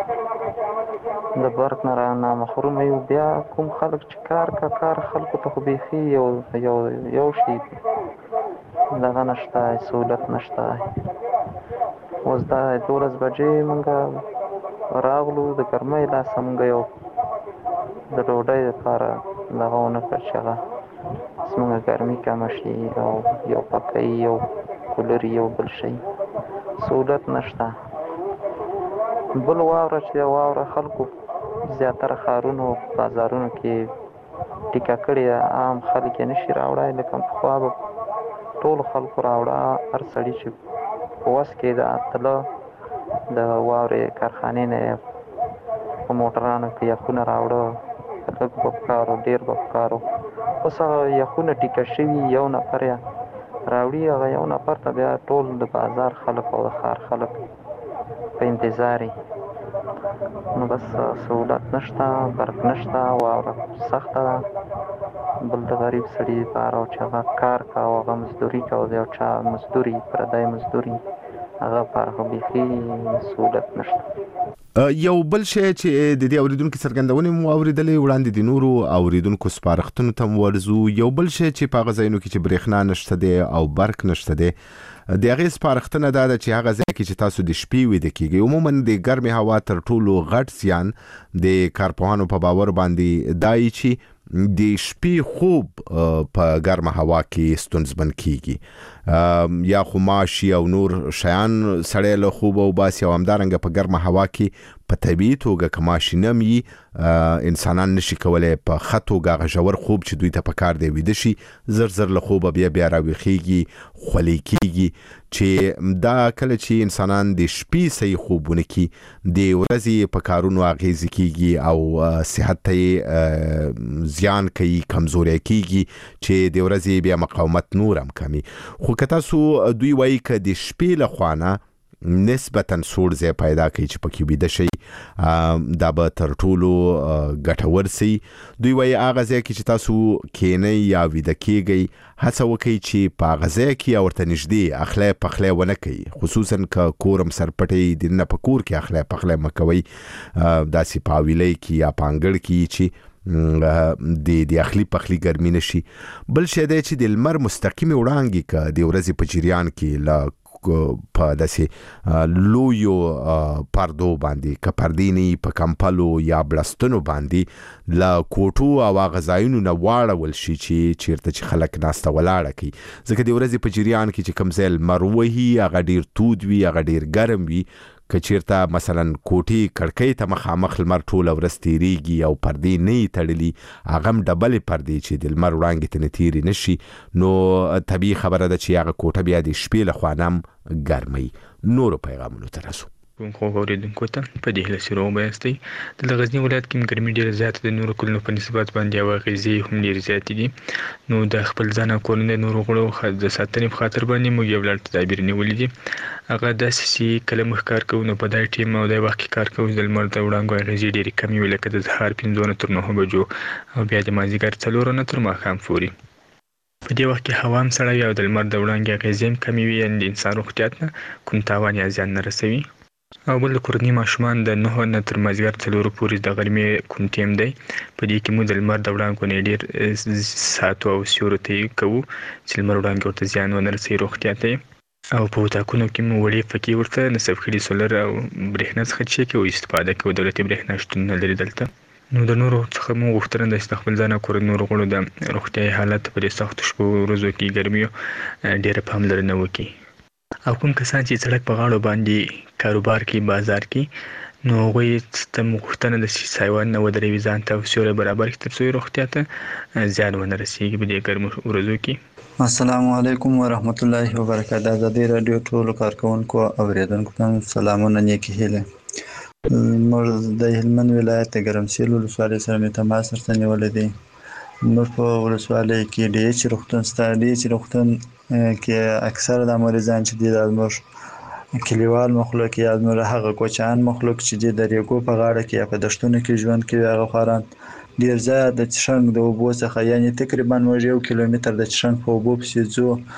د برق نه را نامحرومه یو. بیا کوم خلک چې کار کا کار خلکو ته خو بیخي یو یو یو شي دغه نشته، سهولت نشته. اوس دا دولس بجې مونږ راغلو د ګرمۍ لاسه مونږ یو د ډوډۍ دپاره دغه ونه کړ چې هغه زمونږ ګرمي کمه شي، او یو پکۍ یو کولر یو بل شی سهولت نشته. بل واوره چې واوره خلکو زیاتره ښارونو بازارونو کې ټیکه کړې ده، عام خلک یې نشي راوړی. لکه پخوا به ټولو خلکو راوړه، هر سړي چې په وس کې د تله د واورې کارخانې نه په موټرانو کې یخونه راوړه، لږ به پکار و ډېر به پکار و. اوس هغه یخونه ټیکه شوي، یو نفر یې راوړي، هغه یو نفر ته بیا ټول د بازار خلک او د ښار خلک په انتظار. نو بس سهولت نشته، برق نشته، واوره سخته ده. بل د غریب سړي لپاره چې هغه کار کوه، هغه مزدوري کوه، د یو چا مزدوري پردی مزدوري هغه لپاره خو بیخي سهولت نشته. یو بل شی چې د دې اوریدونکو څرګندونې مو اوریدلې وړاندې د نورو اوریدونکو سپارښتنو ته ورزو. یو بل شی چې په هغه ځایونو کې چې برېښنا نشته دی او برق نشته دی، د هغې سپارښتنه دا ده چې هغه ځای کې چې تاسو د شپې ویده کېږئ، عموما د ګرمې هوا تر ټولو غټ زیان د کارپوهانو په باور باندې دا یي چې د شپې خوب په ګرمه هوا کې ستونزمن کیږي. یا خو ماشي او نور شیان سړی له خوبه وباسي، او همدارنګه په ګرمه هوا کې په طبیعي توګه که ماشي نم وي انسانان نشي کولی په ښه توګه هغه ژور خوب چې دوی ته پکار دی ویده شي، زر زر له خوبه بیا بیا راویښیږي، خولې کیږي. چې دا کله چې انسانان د شپې صحیح خوب ونه کړي، د ورځې په کارونو اغېزې کیږي او صحت ته زیان کوي، کمزوری کیږي، چې د ورځې بیا مقاومت نور هم کمي. خو که تاسو دوی وایي که د شپې له خوا نه نسبتاً سوړ ځای پیدا کوي چې پکې ویده شي، دا به تر ټولو ګټور سي. دوی وایي هغه ځای کې چې تاسو کینئ یا ویده کیږئ، هڅه وکړئ چې په هغه ځای کې یا ورته نږدې اخلی پخلی ونه کوي، خصوصاً که کور هم سرپټئ دننه په کور کې اخلی پخلی مه کوئ، داسې په حویلۍ کې یا په انګړ کې چې د د اخلي پخلي ګرمي نشي. بل شی دی چې د لمر مستقیمې وړانګې که د ورځې په جریان کې له په داسې لویو پردو باندې، که پردې نه وي په کمپلو یا بړستنو باندې له کوټو او هغه ځایونو نه واړول شي چې چیرته چې خلک ناسته ولاړه کوي، ځکه د ورځې په جریان کې چې کوم ځای لمر وهي هغه ډېر تود وي، هغه ډېر ګرم وي. که چیرته مثلا کوټې کړکۍ ته مخامخ لمر ټوله ورځ تیریږي او پردې نه یې تړلي هغه هم ډبلې پردې چې د لمر وړانګې ترې تیرې نشي نو طبیعي خبره ده چې هغه کوټه بیا د شپې لخوا نه هم ګرموي. نورو پیغامونو ته رسو. خو اوریدونکو ته په دې هیله چې روغ به یاستئ. د غزني ولایت کې ګرمي ډېره زیاته د نورو کلونو په نسبت باندې او اغېزې هم ډېرې زیاتې دي. نو د خپل ځان او کورنۍ د نورو غړو د ساتنې په خاطر باندې موږ یو لړ تدابیر نیولي دي. هغه داسې چې کله موږ کار کوو نو په دې ټیم او د وخت کې کار کوو د لمر د وړانګو اغېزې ډېرې کمې وي لکه د سهار پنځه نه تر نهه بجو او بیا د مازدیګر څلور نه تر ماښام پورې. په دې وخت کې هوا هم سړه وي او د لمر د وړانګې اغېزې هم کمې وي یعنې د انسان روغتیا ته کوم تاوان یا زیان نه رسوي. او بل د کورنۍ ماشومان د نهه نه تر مازدیګر څلورو پورې د غرمې کوم ټیم دی. په دې کې موږ د لمر د وړانګو نه ډېر ساعتو او سیورو ته یې کوو چې لمر وړانګې ورته زیان ونه رسوي روغتیا ته. او په اتاقونو کې مو وړې پکې ورته نصب کړي سولر او برېښنا څخه چې کوي استفاده کوي. دولتي برېښنا شتون نه لري دلته. نو د نورو څخه مو غوښتنه ده چې د خپل ځان او کورنۍ نورو غړو د روغتیایي حالت په دې سختو شپو ورځو کې ګرمیو ډېره پاملرنه وکړي. او کوم کسان چې سړک په غاړو باندې کاروبار کوي بازار کې نو هغوی ته مو غوښتنه ده چې سایوان نه ودروي ځان ته او سیوری برابر کړي تر څو یې روغتیا ته زیان ونه رسېږي په دې ګرمو ورځو کې. السلام علیکم ورحمت الله وبرکاته. ازادي راډیو ټولو کارکوونکو او اورېدونکو ته سلامونه نیکې هیلې. موږ د هلمند ولایت د ګرمسیر ولسوالۍ سره مې تماس سره نیولی دی. موږ په ولسوالۍ کې ډي ایچ روغتون شته. ډي ایچ روغتون کې اکثره د مریضان چې دي دا زموږ کلیوال مخلوق یا زموږ هغه کوچیان مخلوق چې دي د ریګو په غاړه کې یا په دښتونو کې ژوند کوي هغه خواران ډېر زیات د څښنګ د اوبو څخه یعنې تقریبا موږ یو کیلومتر د څښنګ په اوبو پسې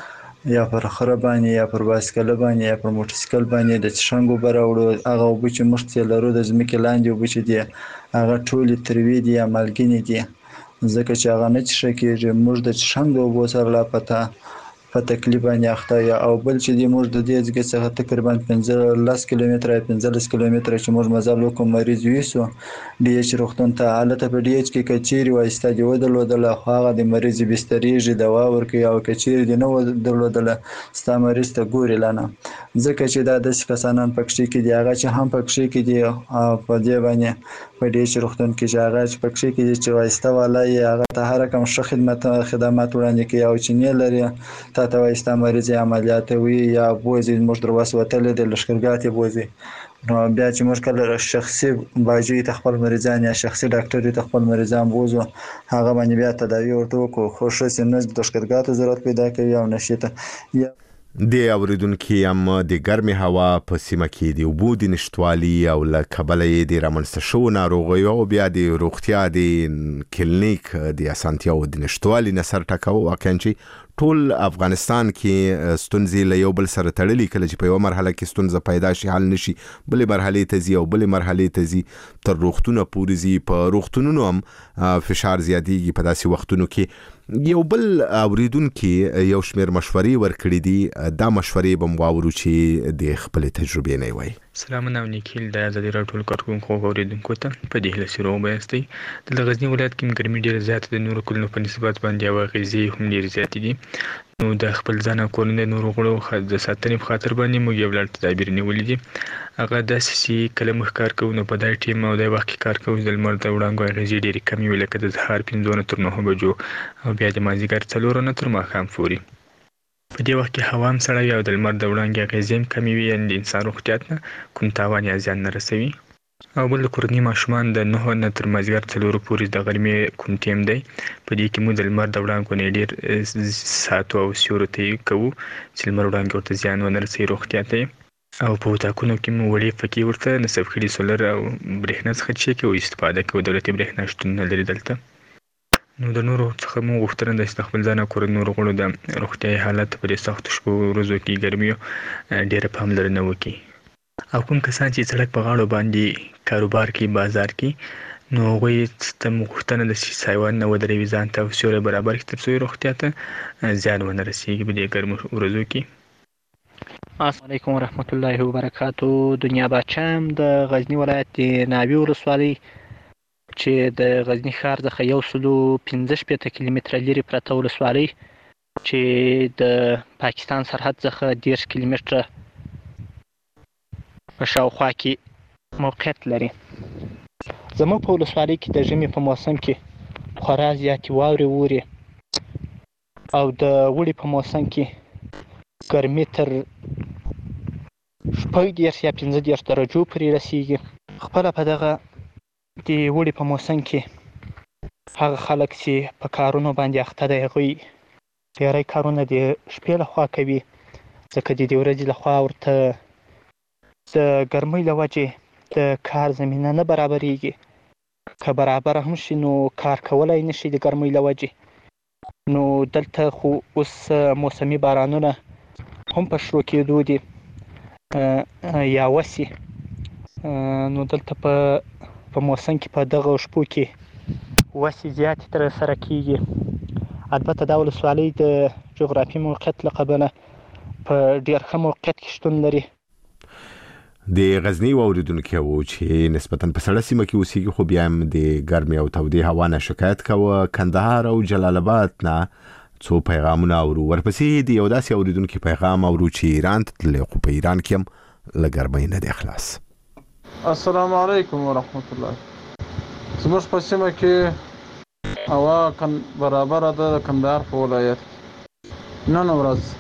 ځو یا پر خره باندې یا پر بایسکل باندې یا پر موټرسایکل باندې د څښنګ اوبه راوړو. هغه اوبه چې موږ ترې لرو د ځمکې لاندې اوبه چې دي هغه ټولې تروې دي یا مالګینې دي ځکه چې هغه نه څښل کېږي. موږ د څښنګ د اوبو سره لا پته په تکلیف باندې اخته یا او بل چې دی موږ د دې ځای څخه تقریبا پنځلس کیلومتره یا پنځلس کیلومتره چې موږ مزل وکړو مریض یوسو ډي ایچ روغتون ته. هلته په ډي ایچ کې که چیرې وایسته دې ودرلودله خو هغه د مریض بسترېږي دوا ورکوي او که چیرې دې نه ودرلودله ستا مریض ته ګوري لا نه ځکه چې دا داسې کسانان په کښې کې دي هغه چې هم په کښې کې دي په دې باندې په ډي ایچ روغتون کې چې هغه چې په کښې کې دي چې وایسته والا یې هغه ته هر رقم ښه خدمت خدمات وړاندې کوي او چې نه لري تا ته وایي ستا مریض یې عملیاتوي یا بوځي موږ در وس وتلی دی لښکرګاه ته بوځي. نو بیا چې موږ کله شخصي باجي ته خپل مریضان یا شخصي ډاکټر ته خپل مریضان بوځو هغه باندې بیا تداوي ورته وکړو خو ښه چې نه لښکرګاه ته ضرورت پیدا کوي او نه شي ته. د اوریدونکو هم د ګرمې هوا په سیمه کې د اوبو د نشتوالي او له کبله یې د رامنځته شوو ناروغیو او بیا د روغتیا د کلینیک د اسانتیاو د نشتوالي نه سر ټکاوه. واقعا چې ټول افغانستان کې ستونزې له یو بل سره تړلي کله چې په یوه مرحله کې ستونزه پیدا شي حل نشي بلې مرحلې ته ځي او بلې مرحلې ته ځي تر روغتونه پورې ځي. په روغتونونو هم فشار زیاتېږي. په داسې وختونو کې یو بل اوریدونکي یو شمېر مشورې ورکړي دي. دا مشورې به مو واورو چې د خپلې تجربې نه وایي. سلامونه او نیکي هیلې د ازادي راډیو ټولو کارکوونکو او اورېدونکو ته په دې هیله چې روغ به یاستئ. د غزني ولایت کې ګرمي ډېره زیاته د نورو کلونو په نسبت باندې او اغېزې هم ډېرې زیاتې دي. نو د خپل ځان او کورنۍ نورو غړو د ساتنې په خاطر باندې موږ یو لړ تدابیر نیولي دي. هغه داسې چې کله موږ کار کوو نو په دې ټیم او د وخت کې کار کوو د لمر د وړانګو اغېزې ډېرې کمې وي لکه د سهار پنځه نه تر نهه بجو او بیا د مازدیګر څلور نه تر ماښام پورې. په دې وخت کې هوا هم سړه وي او د لمر د وړانګې اغېزې هم کمې وي یعنې د انسان روغتیا ته کوم تاوان یا زیان نه رسوي. او بل د کورنۍ ماشومان د نهه نه تر مازدیګر څلورو پورې د غرمې کوم ټیم دی. په دې کې موږ د لمر د وړانګو نه ډېر ساعتو او سیورو ته یې کوو چې لمر وړانګې ورته زیان ونه رسوي روغتیا ته. او په اتاقونو کې مو وړې پکې ورته نصب کړي سولر او برېښنا څخه چې کوي استفاده کوي. دولتي برېښنا شتون نه لري دلته. نو د نورو څخه مو غوښتنه ده چې د خپل ځان او کورنۍ نورو غړو د روغتیایي حالت په دې سختو شپو ورځو کې ګرمیو ډېره پاملرنه وکړي. او کوم کسان چې سړک په غاړو باندې کاروبار کوي بازار کې نو هغوی ته مو غوښتنه ده چې سایوان نه ودروي ځان ته او سیوری برابر کړي تر څو یې روغتیا ته زیان ونه رسېږي په دې ګرمو ورځو کې. السلام علیکم ورحمت الله وبرکاتو. دنیا باچم د غزني ولایت د ناوې ولسوالۍ چې د غزني ښار څخه یو سلو پنځه شپېته کیلومتره لرې پرته ولسوالۍ چې د پاکستان سرحد څخه دېرش کیلومتره په شاوخوا کې موقعیت لري. زموږ په ولسوالۍ کې د ژمي په موسم کې خورا زیاتې واورې اوري او د اوړي په موسم کې ګرمي تر شپږ دېرش یا پنځه دېرش درجو پورې رسیږي. خپله په دغه د اوړي په موسم کې هغه خلک چې په کارونو باندې اخته دی هغوی ډېری کارونه د شپې لخوا کوي ځکه د دې ورځې لخوا ورته د ګرمۍ له وجې د کار زمینه نه برابریږي. که برابره هم شي نو کار کولی نه شي د ګرمۍ له وجې. نو دلته خو اوس موسمي بارانونه هم په شروع کېدو دي یا وسي. نو دلته په په موسم کې په دغه شپو کې وسي زیاتې ترسره کېږي. البته دا ولسوالۍ د جغرافي موقعیت له کبله په ډېر ښه موقعیت کې شتون لري. د غزني واوریدونکي وو چې نسبتاً په سړه سیمه کې اوسېږي خو بیا هم د ګرمۍ او تودې هوا نه شکایت کوه. کندهار او جلال آباد نه څو پیغامونه اورو. ورپسې د یو داسې اوریدونکي پیغام اورو چې ایران ته تللی خو په ایران کې هم له ګرمۍ نه دی خلاص. السلام علیکم ورحمت الله. زموږ په سیمه کې هوا برابره ده د کندهار په ولایت کې. نن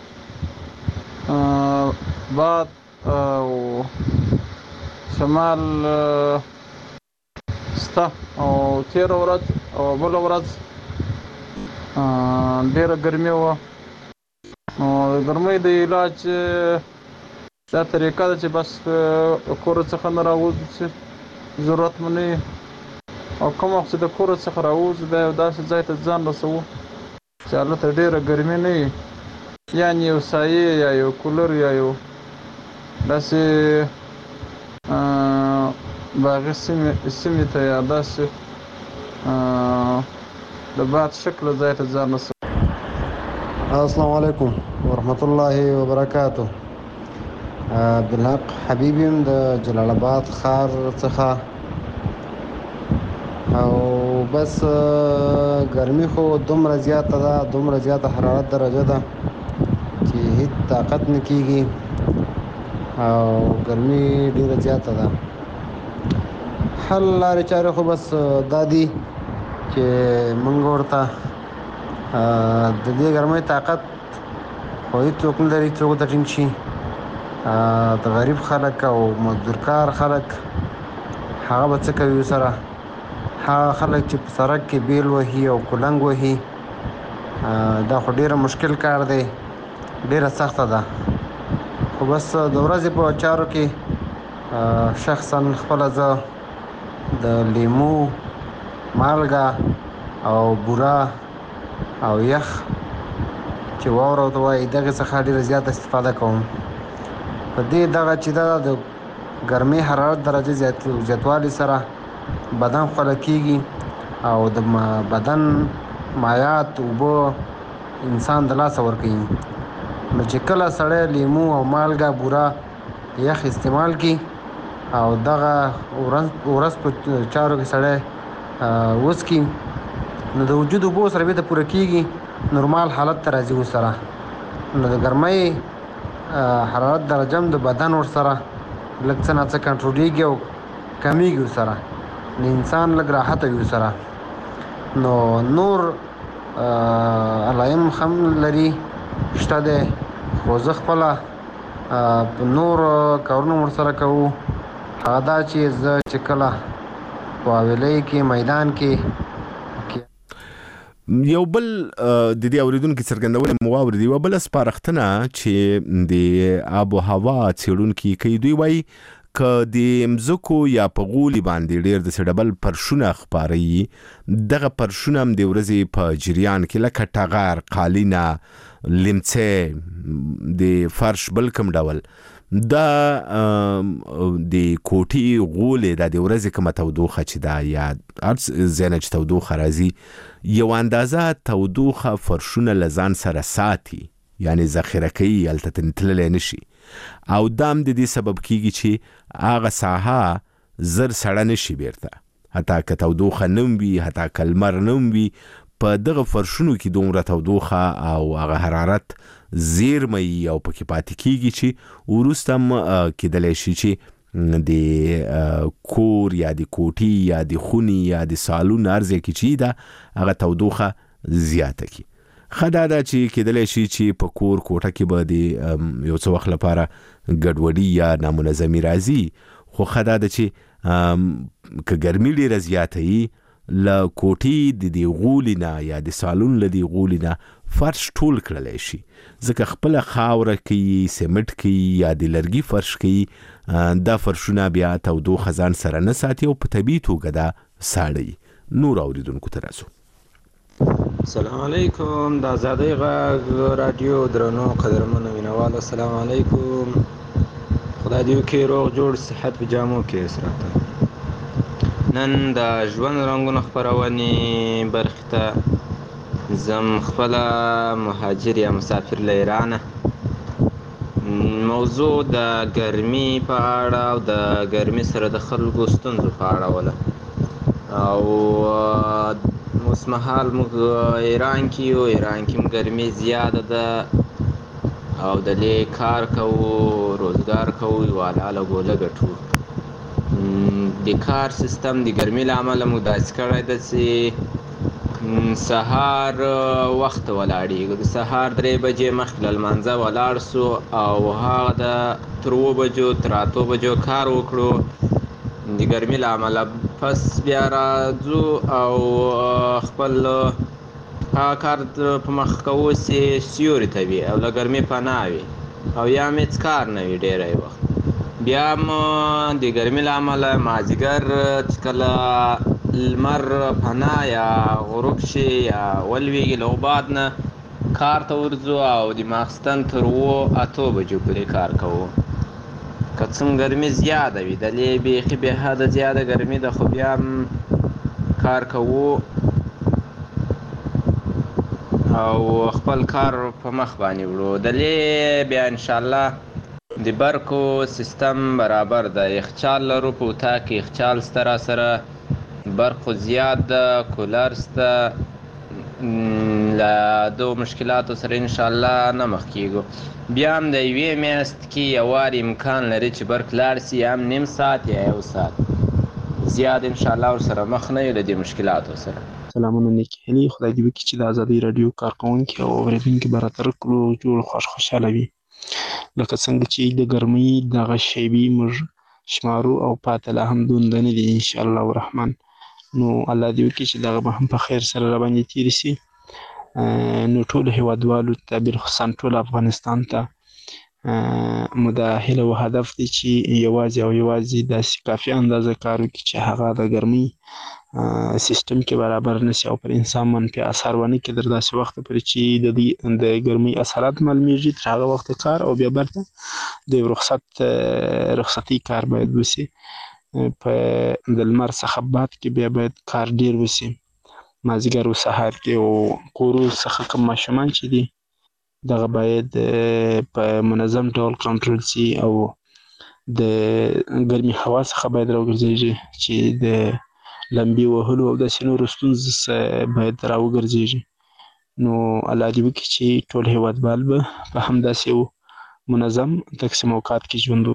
ورځ باد او شمال سته او تېره ورځ او بله ورځ ډېره ګرمي وه. نو د ګرمۍ د علاج دا طریقه ده چې بس د کور څخه نه راوځو چې ضرورت مو نه وي او کوم وخت چې د کور څخه راوځو بیا یو داسې ځای ته ځان رسوو چې هلته ډېره ګرمي نه وي، یعنې یو سایې یا یو کولر یا یو داسې باغي سیمې ته یا داسې د باد شکله ځای ته ځان رسوو. السلام علیکم ورحمت الله وبرکاته. بالحق حبیب یم د جلال آباد ښار څخه او بس ګرمي خو دومره زیاته ده، دومره زیاته حرارت درجه ده چې هیڅ طاقت نه کېږي او ګرمي ډېره زیاته ده. حل لارې چارې خو بس دا دي چې موږ ورته د دې ګرمۍ طاقت خو هېڅوک نه لري څوک ته ټینګ شي. د غریب خلک او مزدورکار خلک هغه به څه کوي ورسره؟ هغه خلک چې په سړک کې بیل وهي او کولنګ وهي دا خو ډېره مشکل کار دی، ډېره سخته ده. خو بس د ورځې په چارو کې شخصا خپله زه د لیمو، مالګه او بوره او یخ چې واوره ورته وایي دغې څخه ډېره زیاته استفاده کوم. په دې دغه چې دا د ګرمۍ حرارت درجه زیاتوالي سره بدن خوله کېږي او د بدن مایعات اوبه انسان د لاسه ورکوي. نو چې کله سړی لیمو او مالګه، بوره، یخ استعمال کړي او دغه ورځ په چارو کې سړی وڅکي نو د وجود اوبو سره بېرته پوره کېږي، نورمال حالت ته راځي ورسره. نو د ګرمۍ حرارت درجه هم د بدن ورسره لږ څه نه څه کنټرولېږي او کمیږي ورسره، نو انسان لږ راحته وي ورسره. نو نور علایم هم لري شته دی خو زه خپله په نور کارونه ورسره کوو. هغه دا چې زه چې کله په حویلۍ کې میدان کې یو بل د دې اوریدونکو څرګندونه مو واورېدې. یوه بله سپارښتنه چې د آب و هوا څېړونکي کوي، دوی وایي که د مځکو یا په غولي باندې ډېر داسې ډبل پرشونه خپاره دغه پرشونه هم د ورځې په جریان کې لکه ټغر، قالینه، لیمڅی، د فرش بل کوم ډول دا د کوټې غولې دا د ورځې کومه تودوخه چې دا یا هر ځای نه چې تودوخه راځي یو اندازه تودوخه فرشونه له ځان سره ساتي، یعنې ذخیره کوي، هلته ترې تللی نه شي. او دا هم د دې سبب کېږي چې هغه ساحه زر سړه نه شي بیرته، حتی که تودوخه نه وي، حتی که لمر نه وي، په دغه فرشونو کې دومره تودوخه او هغه حرارت زیرمه او پکې پاتې کېږي چې وروسته هم کېدلی شي چې د کور یا د کوټي یا د خوني یا د سالون ارزه کې چی دا هغه تودوخه زیاته کی. خدا دا چې کېدلی شي چې په کور کوټه کې به د یو څه وخت لپاره ګډوډي یا نامنظمي راځي، خو خدا دا چې که ګرمي ډېره زیاته وي له کوټې د دې غولې نه یا د سالون له دې غولې نه فرش ټول کړلی شي، ځکه خپله خاوره کوي، سیمټ کوي یا د لرګي فرش کوي، دا فرشونه بیا تودوخه ځان سره نه ساتي او په طبیعي توګه دا ساړوي. نور اوریدونکو ته راځو. السلام علیکم، د ازادۍ غږ رادیو درنو قدرمنو مینوالو، السلام علیکم. خدای دې وکړي روغ جوړ صحت په جامو کې اسراته. نن د ژوند رنګونه خپرونې برخې ته زم خپله مهاجر یا مسافر له ایرانه. موضوع د ګرمي په اړه او د ګرمي سره د خلکو ستونزو په اړه وله. او اوس مهال موږ ایران کې یو، ایران کې هم ګرمي زیاده ده او د دې کار کوو، روزګار کوو، یوه حلاله ګوله ګټو. د کار سیستم د ګرمۍ له امله موږ داسې کړی ده چې سهار وخته ولاړېږو، د سهار درې بجې مخکې له لمانځه ولاړ سو او هغه د تر اووه بجو تر اتو بجو کار وکړو د ګرمۍ له امله. پس بیا راځو او خپل هغه کار په مخ کوو چې سیوري ته وي او له ګرمۍ پناه وي او یا هم هېڅ کار نه وي ډېری وخت. بیا هم د ګرمۍ له امله مازدیګر چې کله لمر پناه یا غروب شي یا ولویږي له باد نه کار ته ورځو او د ماخستن تر اووه اتو بجو پورې کار کوو. که څومره ګرمي زیاده وي، د دې بیخي بې حده زیاده ګرمي ده، خو بیا هم کار کوو او خپل کار په مخ باندې وړو. د دې بیا انشاءالله د برقو سیستم برابر ده، یخچال لرو په اتاق کې، یخچال سته راسره، برق خو زیات ده، کولر سته. له دغو مشکلاتو سره انشاءالله نه مخ کېږو. بیا هم د یوې میاشت کې یو وار امکان لري چې برق لاړ سي، یا هم نیم ساعت یا یو ساعت، زیات انشاءالله ورسره مخ نه یو له دې مشکلاتو سره. سلامونه نیکې هیلې، خدای دې وکړي چې د ازادۍ راډیو کارکوونکي او اورېدونکي به راته روغ جوړ خوښ خوشحاله وي. لکه څنګه چې د ګرمۍ دغه شیبې موږ شمارو او پاته لا هم دونده نه دي انشاءالله الرحمن. نو الله دې وکړي چې دغه به هم په خیر سره راباندې تېرې سي. نو ټولو هېوادوالو ته بالخصوصا ټول افغانستان ته مو دا هیله و هدف دی چې یوازې او یوازې داسې کافي اندازه کار وکړي چې هغه د ګرمۍ سیستم کې برابر نشي او پر انسان منفي اثر ونه کړي تر داسې وخته پورې چې د دې د ګرمۍ اثرات معلومیږي. تر هغه وخته کار او بیا برته د رخصت رخصتي کار باید وسي. په د لمر څخه بعد کې بیا باید کار ډیر وسي، مازدیګر او سهار کې. او کورو څخه کوم ماشومان چې دي دغه باید په منظم ډول کنټرول سي او د ګرمي هوا څخه باید راوګرځېږي چې د لمبې وهلو او داسې نورو ستونزو باید راوګرځېږي. نو الله دې وکړي چې ټول هېوادوال به په همداسې یو منظم تقسیم اوقات کې ژوند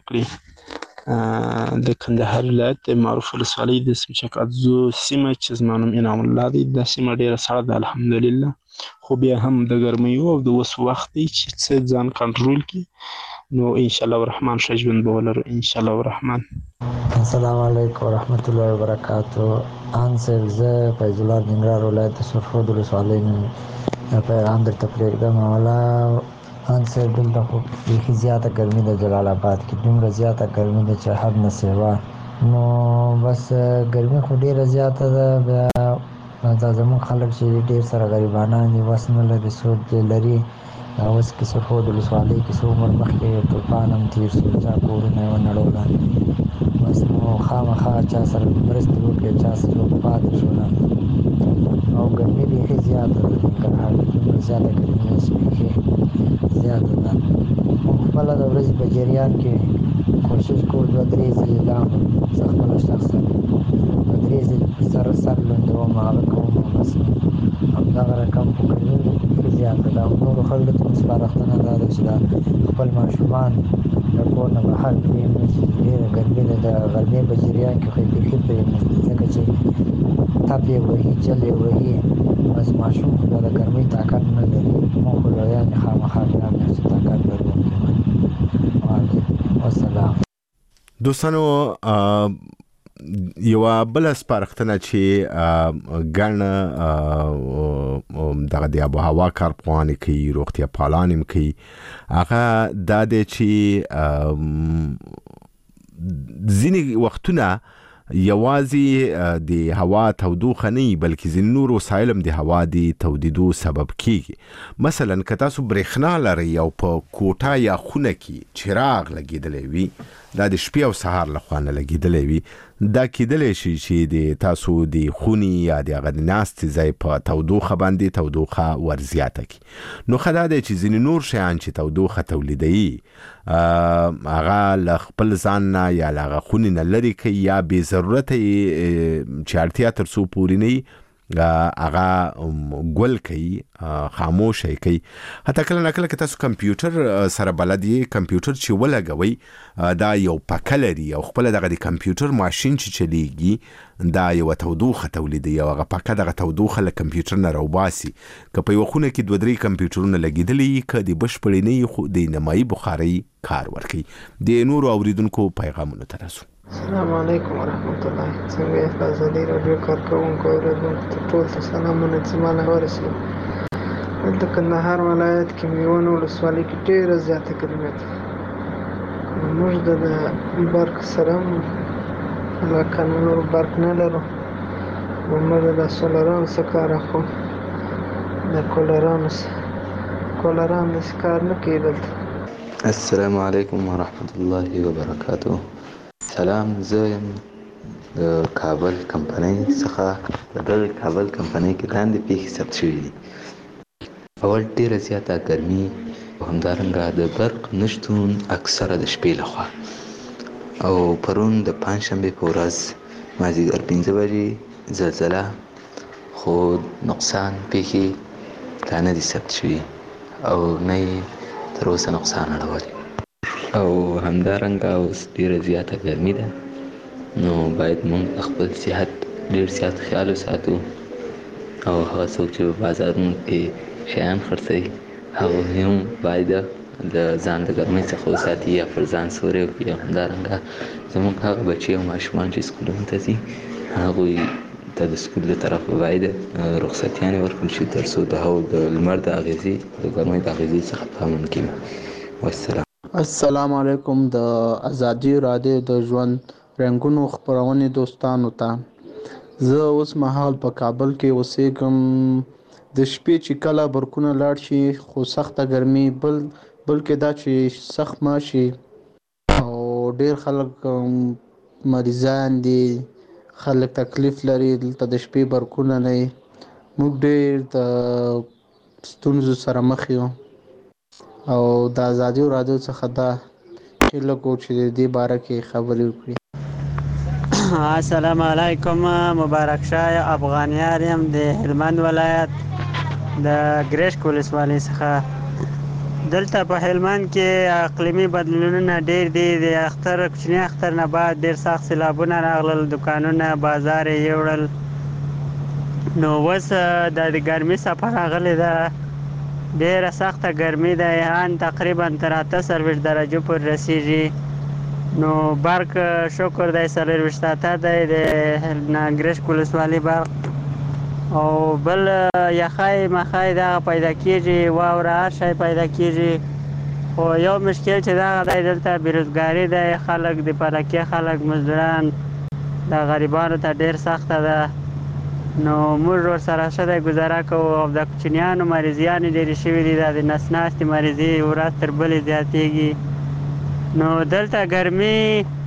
وکړي. د کندهار ولایت د معروف ولسوالۍ د سمچک ادزو سیمه چې زما نوم انعام الله دی، دا سیمه ډېره سړه ده الحمدلله، خو بیا هم د ګرمیو او د اوس وخت دی چې څه ځان کنټرول کړي نو انشاءالله الرحمن ښه ژوند به ولرو انشاءالله الرحمن. السلام علیکم ورحمت الله وبرکاته. ان صاحب زه فیض الله ننګرهار ولایت د سرخود ولسوالۍ نه پیغام درته پرېږدم. اوله ان صاحب دلته خو بیخي زیاته ګرمي ده جلال آباد کې، دومره زیاته ګرمي ده چې حد نه سوا. نو بس ګرمي خو ډېره زیاته ده. بیا دا زموږ خلک چې ډېر سره غریبانان دي، وس نه لري، څوک چې لري اوس کې سرخود ولسوالۍ کې څو عمر مخکې یو طوفان هم تېر شو، چا کورونه یې ونړول. بس نو خامخا چا سره مرستې وکړې، چا څوک پاتې شول. او ګرمي بیخي زیاته ده، ننګرهار کې دومره زیاته ګرمي ده چې بیخي زیاته ده. موږ خپله د ورځې په جریان کې کوشش کوو دوه درې ځلې لا هم زه خپله شخصا دوه درې ځلې پر سر سر لوندوم، هغه کوم. بس همدغه رقم په کلیو کې زیاته ده او نورو خلکو ته هم سپارښتنه دا ده چې دا خپل ماشومان د کور نه بهر پرېږدي چې ډېره ګرمي ده د غرمې په جریان کې خو یې بیخي پرېږدي ځکه چې تپ یې وهي جل یې وهي بس ماشوم خو د ګرمۍ طاقت نه لري موږ خو لویان یې خامخا ګران یو چې طاقت لرو والسلام. دوستانو یوه بله سپارښتنه چې ګڼ دغه د آب و هوا کارپوهان یې کوي روغتیا پالان یې کوي هغه دا دی چې ځینې وختونه یوازې د هوا تودوخه نه وي بلکې ځینې نور وسایل هم د هوا د تودېدو سبب کیږي. مثلا که تاسو برېښنا لرئ او په کوټه یا خونه کې چراغ لګېدلی وي دا د شپې او سهار لخوا نه لګېدلی وي دا کېدلی شي چې د تاسو د خونې یا د هغه د ناستې ځای په تودوخه باندې تودوخه ورزیاته کړي. نو ښه دا دی چې ځینې نور شیان چې تودوخه تولیدوي هغه له خپل ځان نه یا له هغه خونې نه لرې کوي یا بې ضرورته چې اړتیا تر څو پورې نه وي هغه ګل کوي خاموش کوي. حتی کله نه کله که تاسو کمپیوټر سره بلد یې کمپیوټر چې ولګوئ دا یو پکه لري او خپل دغه د کمپیوټر ماشین چې چلیږي دا یو تودوخه تولیدوي او هغه پکه دغه تودوخه له کمپیوټر نه راوباسي. که په یوه خونه کې دوه درې کمپیوټرونه لګېدلي که د بشپړې نه وي خو د نیمایي بخارۍ کار ورکوي. د نورو اوریدونکو پیغامونو ته رسو. السلام علیکم ورحمت الله. څنګه یې په ازادي راډیو کارکوونکو اوریدونکو ته ټول ته سلامونه زمانه ورسېږي. دلته کندهار ولایت کې میوند ولسوالۍ کې ډېره زیاته ګرمي ده. موږ د برق سره علاقه نه لرو، برق نه لرو. موږ د سولرانو څخه کار اخلو، د کولرانو کولران داسې کار نه کوي دلته. السلام علیکم ورحمت الله وبرکاته. سلام، زه یم د کابل کمپنۍ څخه. د دغې کابل کمپنۍ کې لاندې پیښې ثبت شوي دي. اول ډېره زیاته ګرمي او همدارنګه د برق نشتون اکثره د شپې لخوا او پرون د پنجشنبې په ورځ مازدیګر پنځه بجې زلزله خو نقصان پیښې لا نه دي ثبت شوي او نه یې تر اوسه نقصان اړولی او همدارنګه اوس ډېره زیاته ګرمي ده نو باید موږ خپل صحت ډېر زیات خیال وساتو او هغه څوک چې په بازارونو کې شیان خرڅوي هغوی هم باید د ځان د ګرمۍ څخه وساتي یا پر ځان سوری وکړي. او همدارنګه زموږ هغه بچي او ماشومان چې سکولونو ته ځي هغوی ته د سکول له طرفه باید رخصتیانې ورکړل شي تر څو د هغو د لمر د اغېزې د ګرمۍ د اغېزې څخه په امن کې وي. والسلام. السلام علیکم. د ازادي راډیو د ژوند رنګونو خپرونې دوستانو ته زه اوس مهال په کابل کې اوسېږم. د شپې چې کله برقونه لاړ شي خو سخته ګرمي بل بلکې دا چې سخت ماشي او ډېر خلک مریضان دي، خلک تکلیف لري. دلته د شپې برقونه نه وي. موږ ډېر د ستونزو سره مخ یو او د ازادي راډیو څخه دا هیله کوو چې د دې باره کې خبرې وکړي. السلام علیکم. مبارک شاه افغانیار یم د هلمند ولایت د ګرشک ولسوالۍ څخه. دلته په هلمند کې اقلیمي بدلونونه ډېر دي. د اختر کوچني اختر نه بعد ډېر سخت سیلابونه راغلل، دکانونه بازار یې یوړل. نو اوس د ګرمۍ څپه راغلې ده، ډېره سخته ګرمي ده. ان تقریبا تر اته څلوېښت درجو پورې رسیږي. نو برق شکر دی څلوېښت اته دی د ګرشک ولسوالۍ برق. او بل یخی مخی دغه پیدا کېږي، واوره هر شی پیدا کېږي. خو یو مشکل چې دغه دی دلته بېروزګاري دی. خلک د فلکي خلک مزدوران د غریبانو ته ډېر سخته ده. نو موږ ورسره ښه دی ګزاره کوو. او د کوچنیانو مریضیانې ډېرې شوي دي، دا د نس ناستې مریضي ورځ تر بلې زیاتېږي. نو دلته ګرمي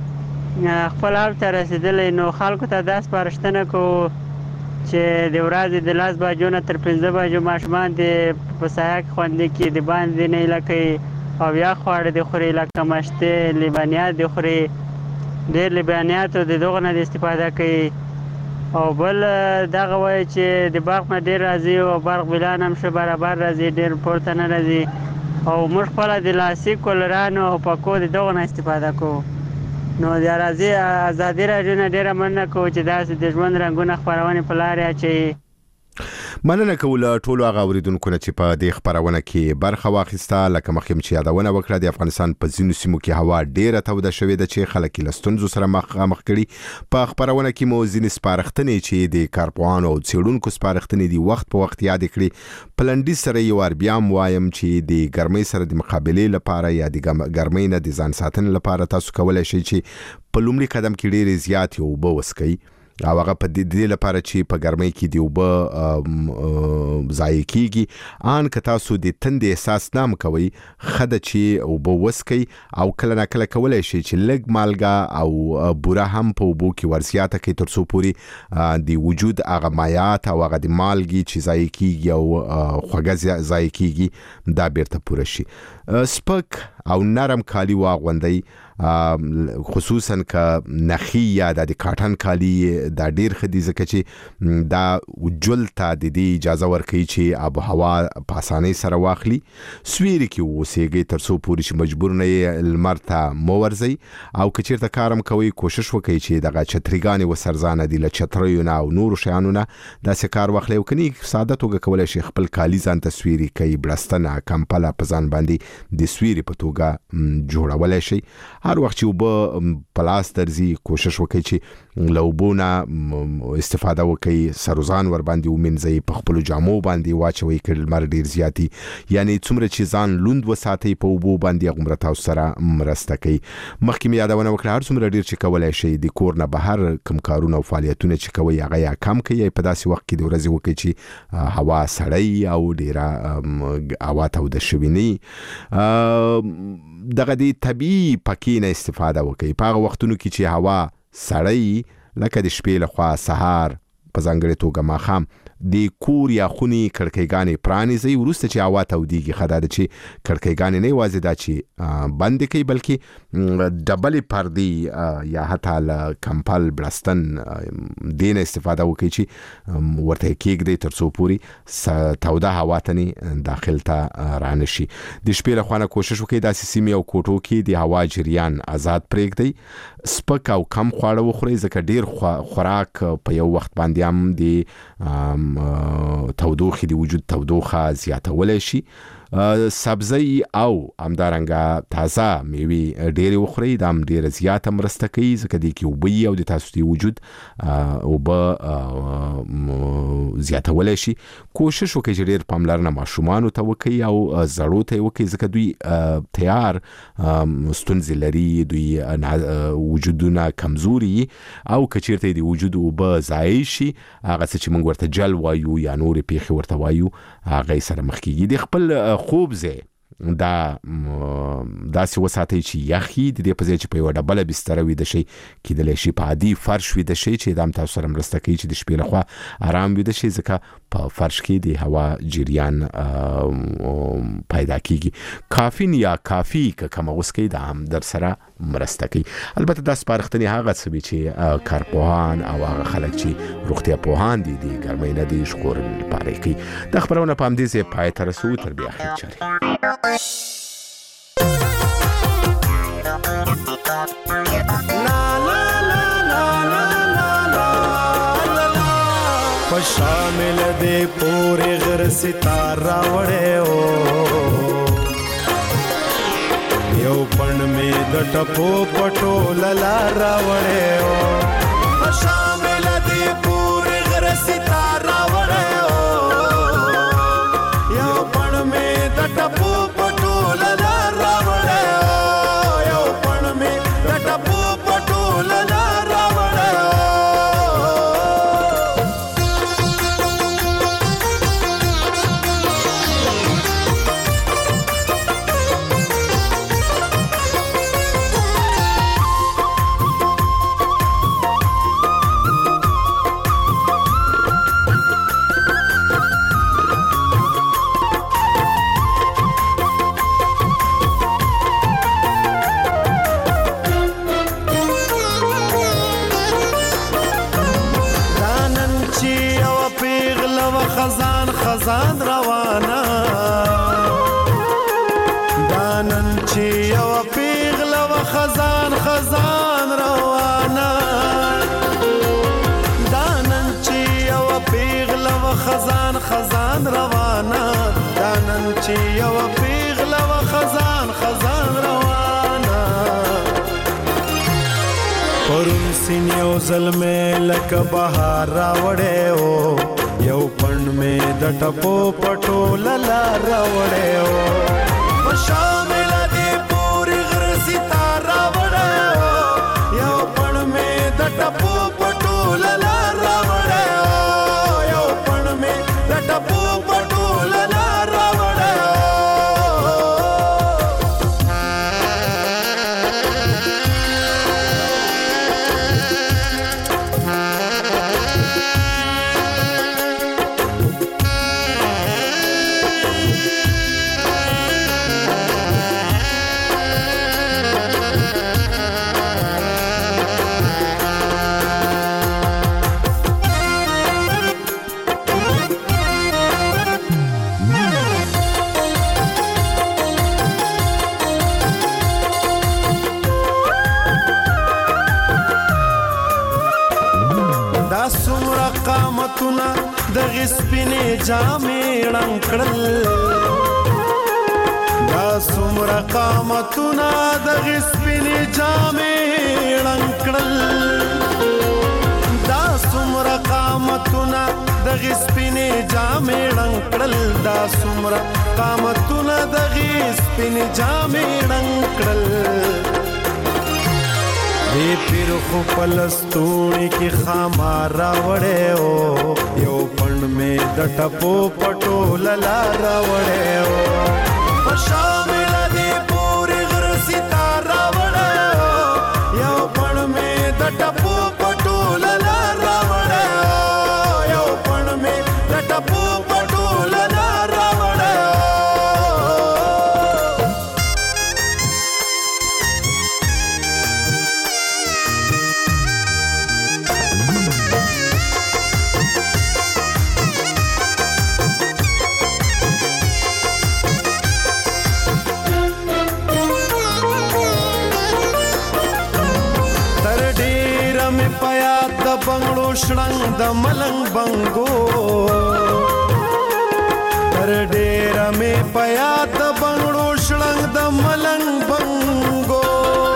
خپل حد ته رسېدلی. نو خلکو ته دا سپارښتنه کوو چې د ورځې د لس بجو نه تر پنځه بجو ماشومان د په سایه کې خوندي کړي، د باندې نه ایله کوي او یخ خواړه د خوري لکه مشتې، لبنیات د خوري. ډېر لبنیاتو د دغو نه د استفاده کوي. او بل دغه وایي چې د برق نه ډېر راځي او برق بلان هم ښه برابر راځي، ډېر پورته نه راځي. او موږ خپله د لاسي کولرانو او پکو د دغو نه استفاده کوو. نو د راځي ازادي راډیو نه ډېره مننه کوو چې داسې د ژوند رنګونه خپرونې په لارې اچوي. مننه کوو له ټولو هغه اوریدونکو نه چې په دې خپرونه کې برخه واخیسته. لکه مخکې چې یادونه وکړه د افغانستان په ځینو سیمو کې هوا ډیره توده شوې ده چې خلک له ستونزو سره مخامخ کړي. په خپرونه کې مو ځینې سپارښتنې چې د کارپوهانو او څېړونکو سپارښتنې دي وخت په وخت یاد کړي. په لنډیز سره یو وار بیا هم وایم چې د ګرمۍ سره د مقابلې لپاره یا د ګرمۍ نه د ځان ساتنې لپاره تاسو کولی شئ چې په لومړي قدم کې ډېرې زیاتې اوبه وڅښئ او هغه په دې لپاره چې په ګرمۍ کې د اوبه ضایع کیږي. ان که تاسو د تندې احساس نه کوئ خده چې اوبه وڅښئ او کله نه کله کولی شئ چې لږ مالګه او بوره هم په اوبو کې ورزیاته کړئ تر څو پورې د وجود هغه مایعات او هغه د مالګې چې ضایع کیږي او خوږه ضایع کیږي دا بیرته پوره شي. سپک او نرم کالي واغوندئ، خصوصا که نخي یا د کاټن کالي دا ډیر ښه دي ځکه چې دا جلد ته د دې اجازه ورکوي چې آب و هوا په اسانۍ سره واخلي. سویري کې اوسېږئ تر څو پورې چې مجبور نه یې لمر ته مه ورځئ. او که چېرته کار هم کوئ کوشش وکړئ چې دغه چتريګانې وسرځانه دي له چتریو نه او نورو شیانو نه داسې کار واخلئ. او که نه ساده توګه کولی شئ خپل کالي ځان ته سویري کوي، بړستنه کمپله په ځان باندې د سویري په توګه جوړولی شئ. هر وخت چې اوبه په لاس درځي کوشش وکړئ چې له اوبو نه استفاده وکړئ، سروزان ور باندې ومینځئ، په خپلو جامو باندې واچوئ که لمر ډېر زیاتي، یعنی څومره چې ځان لوند وساتئ په اوبو باندې هغومره تاسو سره مرسته کوي. مخکې مې یادونه وکړه هر څومره ډېر چې کولی شئ د کور نه بهر کوم کارونه او فعالیتونه چې کوئ هغه یا کم کړئ، په داسې وخت کې د ورځې وکړئ چې هوا سړی او ډېره هوا توده شوې نه وي. دغه د طبیعي پکې نه استفاده وکړئ په هغه وختونو کې چې هوا سړی لکه د شپې لخوا سهار په ځانګړې توګه ماښام د کور یا خونې کړکۍ پرانیزئ. وروسته چې هوا تودېږي ښه دا ده چې کړکۍ نه یوازې دا چې بندې کړئ بلکې ډبلې پردې یا حتی له کمپل بړستن دې نه استفاده وکړئ چې ورته یې کېږدئ تر څو پورې توده هوا ته داخل ته رانشي. د شپې له خوا نه کوشش وکړئ داسې سیمې او کوټو کې د هوا جریان آزاد پرېږدئ. سپک او کم خواړه وخورئ ځکه ډېر خوراک په یو وخت باندې هم د تودوخې د وجود تودوخه زیاتولی شي. سبزی او همدارنګه تازه میوې ډېرې وخورئ، دا هم ډېره زیاته مرسته کوي ځکه دې کې اوبه وي او د تاسو د وجود اوبه زیاتولی شي. کوشش وکړئ چې ډېر پاملرنه ماشومانو ته وکړئ او زړو ته یې وکړئ ځکه دوی تیار ستونزې لري، دوی وجودونه کمزوري او که چېرته د وجود اوبه ضایع شي هغه څه چې موږ ورته جل وایو یا نورې پیښې ورته وایو هغه یې سره مخ کېږي. د خپل خوب ځای دا داسې وساتئ چې یخي، د دې په ځای چې په یوه ډبله بستره ویده شئ کیدلی شي په عادي فرش ویده شئ چې دا هم تاسو سره مرسته کوي چې د شپې لخوا آرام ویده شئ ځکه په فرش کې د هوا جریان پیدا کیږي. کافین یا کافي که کمه وڅښئ دا هم در سره مرسته کوي. البته دا سپارښتنې هغه څه وي چې کارپوهان او هغه خلک چې روغتیا پوهان دي د ګرمۍ نه د ژغورنې لپاره یې کوي. دا خپرونه په همدې ځای پای ته رسوو، تر بیا خیر چارې. شامل دے پورے غر ستارہ وڑے ہو یو پن میں د ټپو پټو للارا وڑے ہو شامل دے پورے غر ستارہ وڑے ہو یو پن میں د ټپو پټو للارا وڑے ہو یو پن میں د ټپو پټو للارا وڑے ہو دانن چې یو پیغله و خزان خزان روانه دانن چې یو پیغله و خزان خزان روانه دانن چې یو پیغله و خزان خزان روانه پرون سین یو ظلمه لکه بهار راوړې او یو پڼ مې د ټپو پټو للا راوړې او شامل دې پوری غر ستاره راوړې او یو پڼ مې د ټپو پټو للا راوړې او یو پڼ مې د ټپو پټو للا راوړې قامتونه د غسپینې جامې ړنګ کړل دا څومره قامتونه د غسپینې جامې ړنګ کړل دا څومره قامتونه د غسپینې جامې ړنګ کړل دا څومره قامتونه د غسپینې جامې ړنګ کړل دی پیر خو پلستونی کی خامار راوڑے ہو یو پند میں د ټپو پټو للا راوڑے ہو شامل دی پوری غر ستار راوڑے ہو یو پند میں د ټپو پټو للا راوڑے ہو یو پند میں د ټپو پټو للا راوڑے ہو بنگلو شړنګ د ملنګ بنګو تر ډیره مې پیا د بنگلو شړنګ د ملنګ بنګو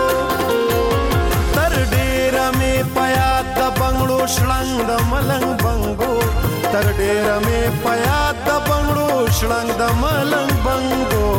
تر ډیره مې پیا د بنگلو شړنګ د ملنګ بنګو تر ډیره مې پیا د بنگلو شړنګ د ملنګ بنګو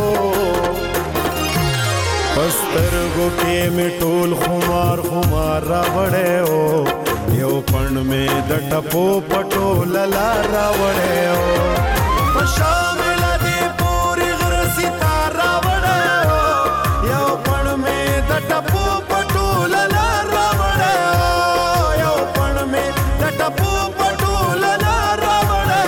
پسترګو کې مې ټول خمار خمار راوړې او یو پند میں د ټپو پټو للا راوړې او شامل دی پوری غر ستار راوړې او یو پند میں د ټپو پټو للا راوړې او یو پند میں د ټپو پټو للا راوړې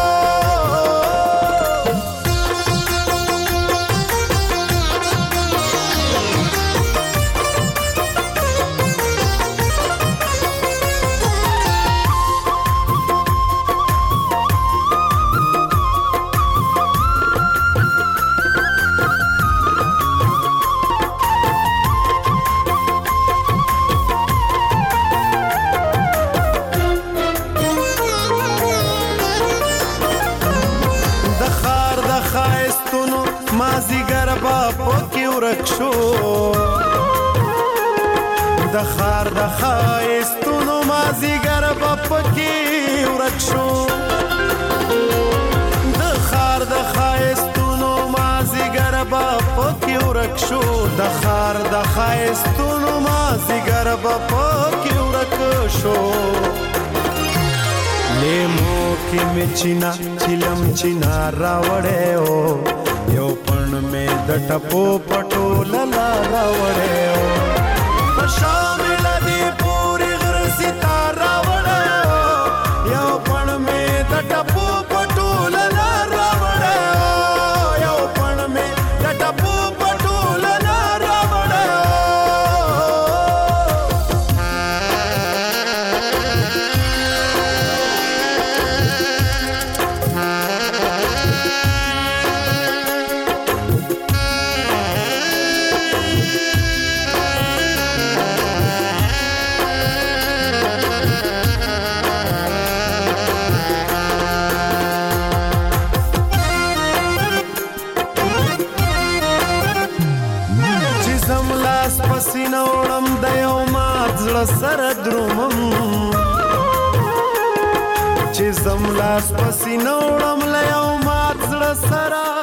مازیګر با پکې ورک شو د خار د ښایستونو مازیګر با پکې ورک شو د خار د ښایستونو مازیګر با پکې ورک شو د خار د ښایستونو مازیګر با پکې ورک شو لیمو کې مې چینا چلم چینا راوړې او یو پند میں د ټپو پټو للا راوړې او شامل دی پوری غر ستار راوړې او یو پند میں د ټپو پټو للا راوړې او یو پند میں د ټپو پټو للا راوړې پسینه وړم د یو مات زړه سره درومم چې زم لاس پسینه وړم له یو مات زړه سره